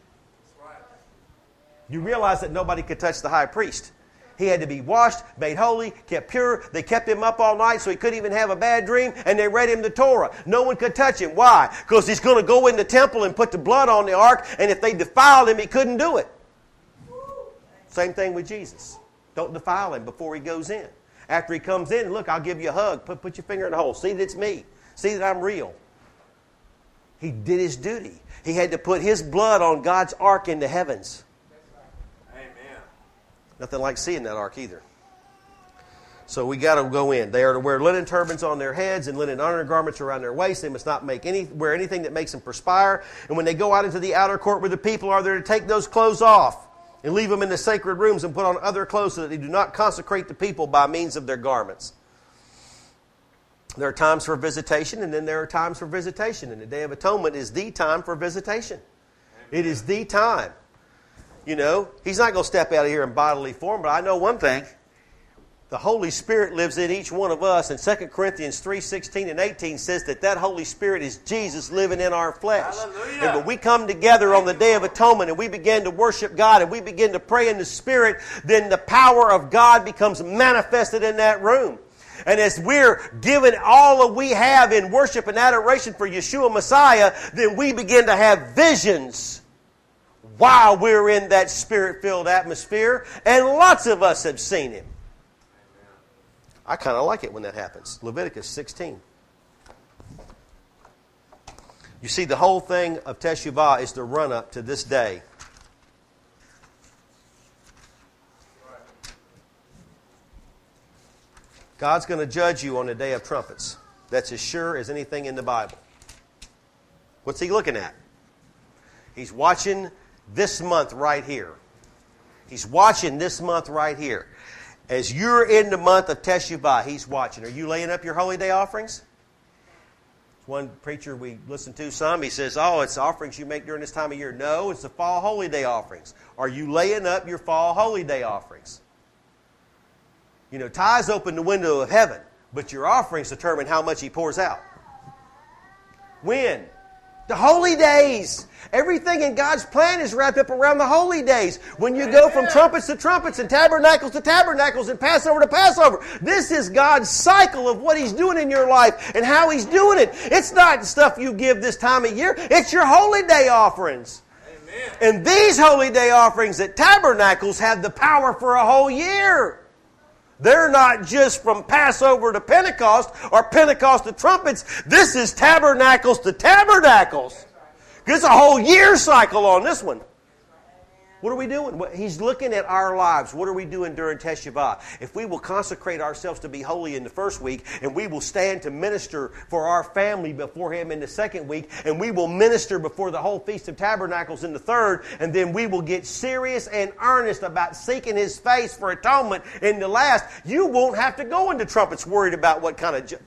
you realize that nobody could touch the high priest. He had to be washed, made holy, kept pure. They kept him up all night so he couldn't even have a bad dream, and they read him the Torah. No one could touch him. Why? Because he's going to go in the temple and put the blood on the ark, and if they defiled him, he couldn't do it. Same thing with Jesus. Don't defile him before he goes in. After he comes in, look, I'll give you a hug. Put, put your finger in the hole. See that it's me. See that I'm real. He did his duty. He had to put his blood on God's ark in the heavens. Nothing like seeing that ark either. So we got to go in. They are to wear linen turbans on their heads and linen undergarments around their waist. They must not make any wear anything that makes them perspire. And when they go out into the outer court where the people are, they're to take those clothes off and leave them in the sacred rooms and put on other clothes so that they do not consecrate the people by means of their garments. There are times for visitation, and then there are times for visitation. And the Day of Atonement is the time for visitation. It is the time. You know, he's not going to step out of here in bodily form, but I know one thing. The Holy Spirit lives in each one of us, and Second Corinthians three sixteen and eighteen says that that Holy Spirit is Jesus living in our flesh. Hallelujah. And when we come together on the Day of Atonement and we begin to worship God and we begin to pray in the Spirit, then the power of God becomes manifested in that room. And as we're giving all that we have in worship and adoration for Yeshua Messiah, then we begin to have visions while we're in that Spirit-filled atmosphere, and lots of us have seen Him. I kind of like it when that happens. Leviticus sixteen. You see, the whole thing of Teshuvah is the run-up to this day. God's going to judge you on the Day of Trumpets. That's as sure as anything in the Bible. What's He looking at? He's watching this month right here. He's watching this month right here. As you're in the month of Teshuvah, He's watching. Are you laying up your holy day offerings? One preacher we listen to some, he says, oh, it's offerings you make during this time of year. No, it's the fall holy day offerings. Are you laying up your fall holy day offerings? You know, tithes open the window of heaven, but your offerings determine how much He pours out. When? The holy days. Everything in God's plan is wrapped up around the holy days. When you go from trumpets to trumpets and tabernacles to tabernacles and Passover to Passover. This is God's cycle of what He's doing in your life and how He's doing it. It's not stuff you give this time of year. It's your holy day offerings. Amen. And these holy day offerings at tabernacles have the power for a whole year. They're not just from Passover to Pentecost or Pentecost to trumpets. This is tabernacles to tabernacles. It's a whole year cycle on this one. What are we doing? He's looking at our lives. What are we doing during Teshuvah? If we will consecrate ourselves to be holy in the first week, and we will stand to minister for our family before Him in the second week, and we will minister before the whole Feast of Tabernacles in the third, and then we will get serious and earnest about seeking His face for atonement in the last, you won't have to go into trumpets worried about what kind of... Ju-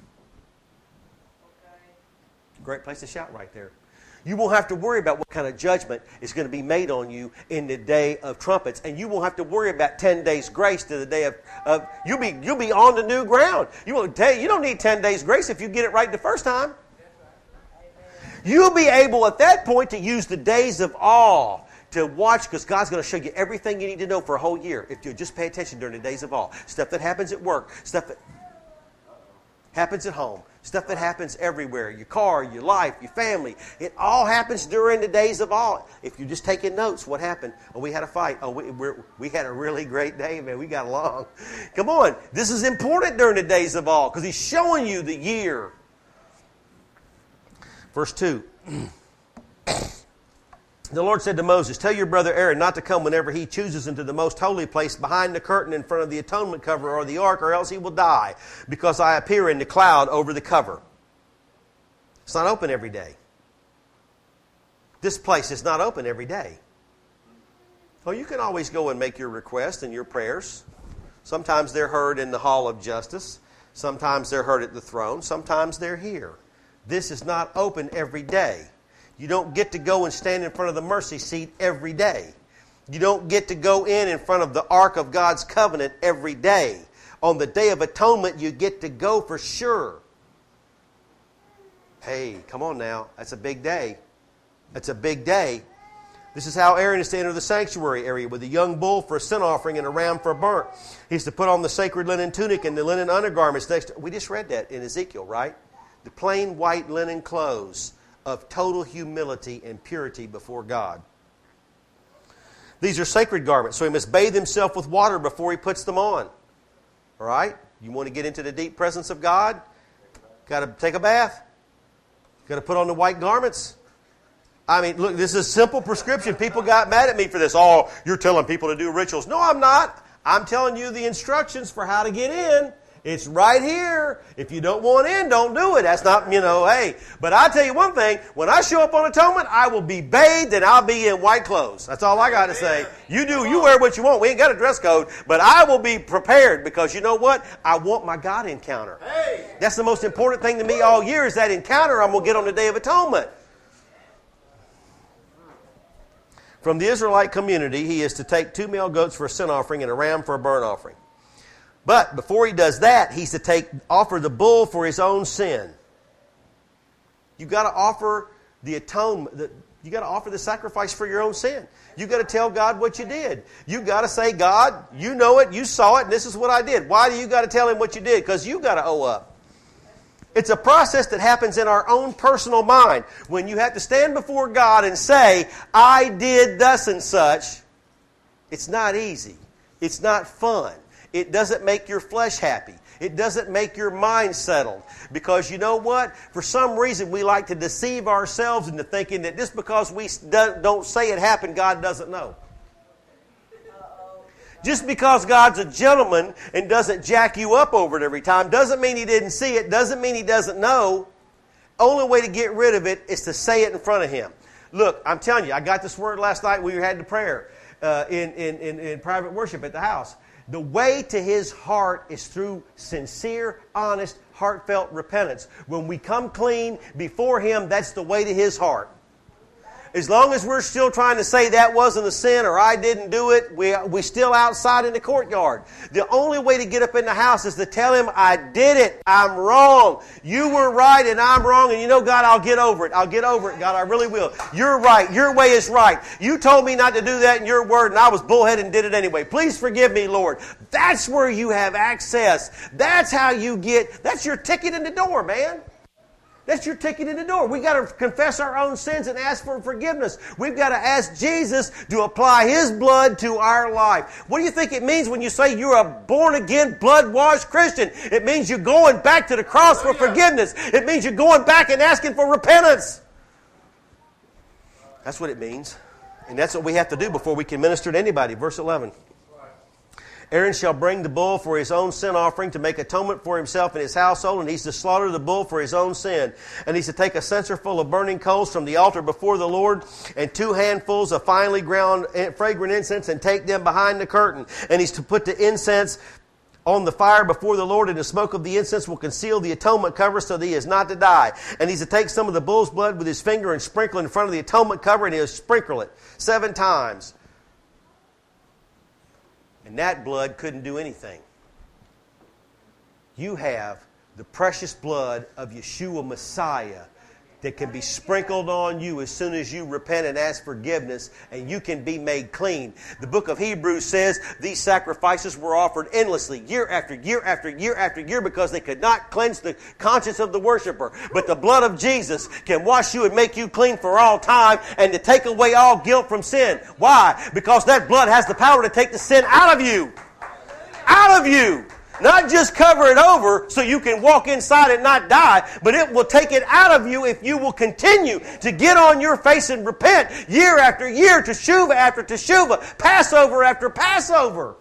Great place to shout right there. You won't have to worry about what kind of judgment is going to be made on you in the day of trumpets. And you won't have to worry about ten days grace to the day of... of you'll be you'll be on the new ground. You won't tell you, you don't need ten days grace if you get it right the first time. You'll be able at that point to use the days of awe to watch, because God's going to show you everything you need to know for a whole year if you just pay attention during the days of awe. Stuff that happens at work, stuff that happens at home, stuff that happens everywhere, your car, your life, your family. It all happens during the days of awe. If you're just taking notes, what happened? Oh, we had a fight. Oh, we we're, we had a really great day, man. We got along. Come on. This is important during the days of awe because He's showing you the year. Verse two. The Lord said to Moses, tell your brother Aaron not to come whenever he chooses into the most holy place behind the curtain in front of the atonement cover or the ark, or else he will die, because I appear in the cloud over the cover. It's not open every day. This place is not open every day. Oh, you can always go and make your requests and your prayers. Sometimes they're heard in the hall of justice. Sometimes they're heard at the throne. Sometimes they're here. This is not open every day. You don't get to go and stand in front of the mercy seat every day. You don't get to go in in front of the Ark of God's covenant every day. On the Day of Atonement, you get to go for sure. Hey, come on now. That's a big day. That's a big day. This is how Aaron is to enter the sanctuary area, with a young bull for a sin offering and a ram for a burnt. He's to put on the sacred linen tunic and the linen undergarments. Next, we just read that in Ezekiel, right? The plain white linen clothes of total humility and purity before God. These are sacred garments, so he must bathe himself with water before he puts them on. All right? You want to get into the deep presence of God? Got to take a bath. Got to put on the white garments. I mean, look, this is a simple prescription. People got mad at me for this. Oh, you're telling people to do rituals. No, I'm not. I'm telling you the instructions for how to get in. It's right here. If you don't want in, don't do it. That's not, you know, hey. But I'll tell you one thing. When I show up on atonement, I will be bathed and I'll be in white clothes. That's all I got to say. You do, you wear what you want. We ain't got a dress code. But I will be prepared, because you know what? I want my God encounter. That's the most important thing to me all year, is that encounter I'm going to get on the Day of Atonement. From the Israelite community, he is to take two male goats for a sin offering and a ram for a burnt offering. But before he does that, he's to take offer the bull for his own sin. You've got to offer the atonement. The, you got to offer the sacrifice for your own sin. You've got to tell God what you did. You've got to say, God, you know it, you saw it, and this is what I did. Why do you got to tell him what you did? Because you've got to owe up. It's a process that happens in our own personal mind. When you have to stand before God and say, I did thus and such, it's not easy. It's not fun. It doesn't make your flesh happy. It doesn't make your mind settled. Because you know what? For some reason, we like to deceive ourselves into thinking that just because we don't say it happened, God doesn't know. Just because God's a gentleman and doesn't jack you up over it every time doesn't mean He didn't see it, doesn't mean He doesn't know. Only way to get rid of it is to say it in front of Him. Look, I'm telling you, I got this word last night when we had the prayer uh, in, in, in, in private worship at the house. The way to His heart is through sincere, honest, heartfelt repentance. When we come clean before Him, that's the way to His heart. As long as we're still trying to say that wasn't a sin or I didn't do it, we, we're still outside in the courtyard. The only way to get up in the house is to tell Him, I did it. I'm wrong. You were right and I'm wrong. And you know, God, I'll get over it. I'll get over it. God, I really will. You're right. Your way is right. You told me not to do that in your word and I was bullheaded and did it anyway. Please forgive me, Lord. That's where you have access. That's how you get, that's your ticket in the door, man. That's your ticket in the door. We've got to confess our own sins and ask for forgiveness. We've got to ask Jesus to apply His blood to our life. What do you think it means when you say you're a born-again, blood-washed Christian? It means you're going back to the cross for forgiveness. It means you're going back and asking for repentance. That's what it means. And that's what we have to do before we can minister to anybody. Verse eleven. Aaron shall bring the bull for his own sin offering to make atonement for himself and his household, and he's to slaughter the bull for his own sin. And he's to take a censer full of burning coals from the altar before the Lord, and two handfuls of finely ground fragrant incense, and take them behind the curtain. And he's to put the incense on the fire before the Lord, and the smoke of the incense will conceal the atonement cover so that he is not to die. And he's to take some of the bull's blood with his finger and sprinkle it in front of the atonement cover, and he'll sprinkle it seven times. And that blood couldn't do anything. You have the precious blood of Yeshua Messiah that can be sprinkled on you as soon as you repent and ask forgiveness, and you can be made clean. The book of Hebrews says these sacrifices were offered endlessly, year after year after year after year, because they could not cleanse the conscience of the worshiper. But the blood of Jesus can wash you and make you clean for all time, and to take away all guilt from sin. Why? Because that blood has the power to take the sin out of you. Out of you. Not just cover it over so you can walk inside and not die, but it will take it out of you if you will continue to get on your face and repent year after year, teshuvah after teshuvah, Passover after Passover.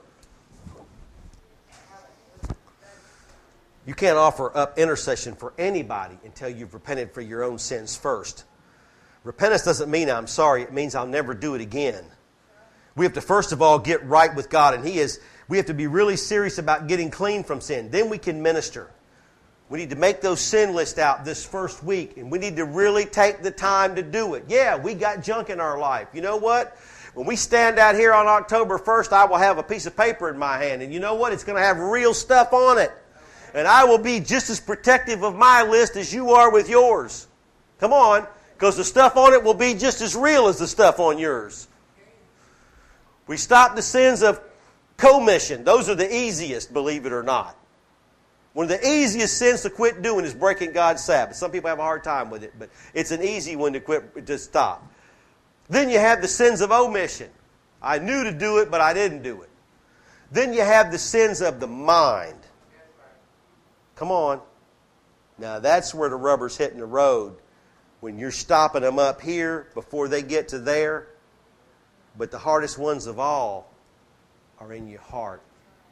You can't offer up intercession for anybody until you've repented for your own sins first. Repentance doesn't mean I'm sorry. It means I'll never do it again. We have to first of all get right with God, and He is. We have to be really serious about getting clean from sin. Then we can minister. We need to make those sin lists out this first week, and we need to really take the time to do it. Yeah, we got junk in our life. You know what? When we stand out here on October first, I will have a piece of paper in my hand, and you know what? It's going to have real stuff on it. And I will be just as protective of my list as you are with yours. Come on, because the stuff on it will be just as real as the stuff on yours. We stop the sins of commission. Those are the easiest, believe it or not. One of the easiest sins to quit doing is breaking God's Sabbath. Some people have a hard time with it, but it's an easy one to quit, to stop. Then you have the sins of omission. I knew to do it, but I didn't do it. Then you have the sins of the mind. Come on. Now that's where the rubber's hitting the road. When you're stopping them up here before they get to there. But the hardest ones of all are in your heart.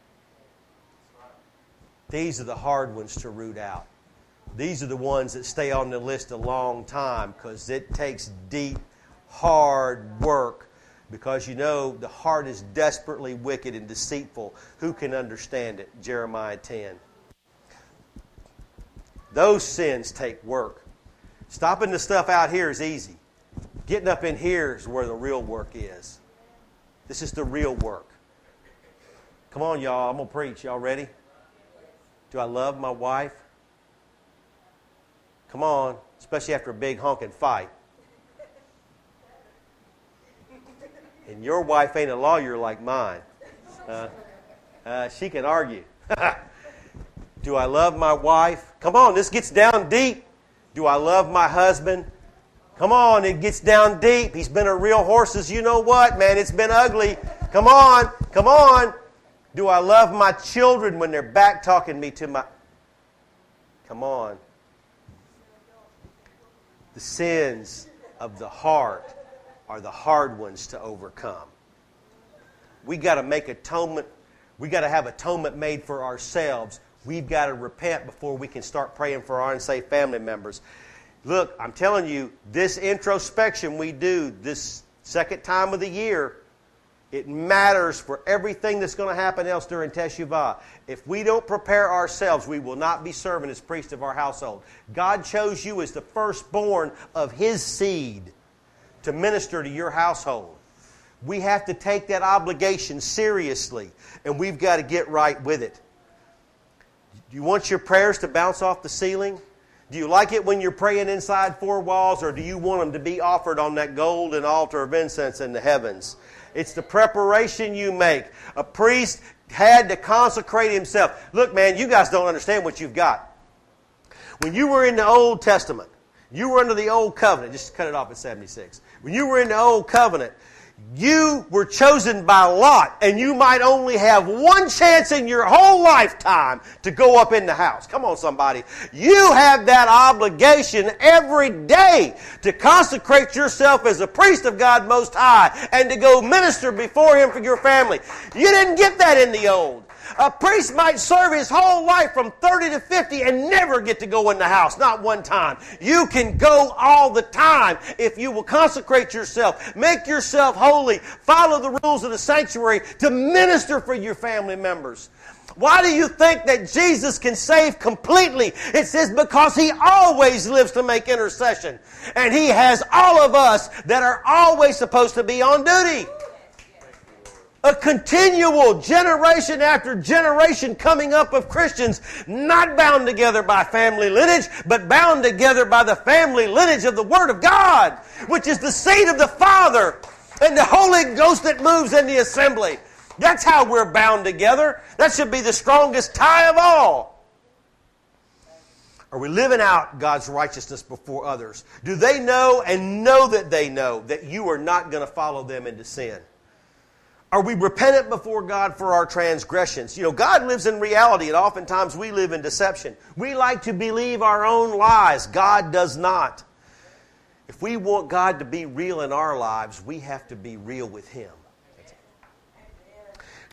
These are the hard ones to root out. These are the ones that stay on the list a long time because it takes deep, hard work. Because you know the heart is desperately wicked and deceitful. Who can understand it? Jeremiah ten. Those sins take work. Stopping the stuff out here is easy. Getting up in here is where the real work is. This is the real work. Come on, y'all. I'm going to preach. Y'all ready? Do I love my wife? Come on. Especially after a big honking fight. And your wife ain't a lawyer like mine. Uh, uh, she can argue. Do I love my wife? Come on, this gets down deep. Do I love my husband? Come on, it gets down deep. He's been a real horses. You know what, man? It's been ugly. Come on, come on. Do I love my children when they're back talking me to my... Come on. The sins of the heart are the hard ones to overcome. We got to make atonement. We got to have atonement made for ourselves. We've got to repent before we can start praying for our unsaved family members. Look, I'm telling you, this introspection we do this second time of the year, it matters for everything that's going to happen else during Teshuvah. If we don't prepare ourselves, we will not be serving as priest of our household. God chose you as the firstborn of His seed to minister to your household. We have to take that obligation seriously, and we've got to get right with it. Do you want your prayers to bounce off the ceiling? Do you like it when you're praying inside four walls, or do you want them to be offered on that golden altar of incense in the heavens? It's the preparation you make. A priest had to consecrate himself. Look, man, you guys don't understand what you've got. When you were in the Old Testament, you were under the Old Covenant. Just cut it off at seventy-six. When you were in the Old Covenant, you were chosen by lot, and you might only have one chance in your whole lifetime to go up in the house. Come on, somebody. You have that obligation every day to consecrate yourself as a priest of God Most High and to go minister before Him for your family. You didn't get that in the old. A priest might serve his whole life from thirty to fifty and never get to go in the house, not one time. You can go all the time if you will consecrate yourself, make yourself holy, follow the rules of the sanctuary to minister for your family members. Why do you think that Jesus can save completely? It says because He always lives to make intercession. And He has all of us that are always supposed to be on duty. A continual generation after generation coming up of Christians not bound together by family lineage, but bound together by the family lineage of the Word of God, which is the seed of the Father and the Holy Ghost that moves in the assembly. That's how we're bound together. That should be the strongest tie of all. Are we living out God's righteousness before others? Do they know and know that they know that you are not going to follow them into sin? Are we repentant before God for our transgressions? You know, God lives in reality, and oftentimes we live in deception. We like to believe our own lies. God does not. If we want God to be real in our lives, we have to be real with Him.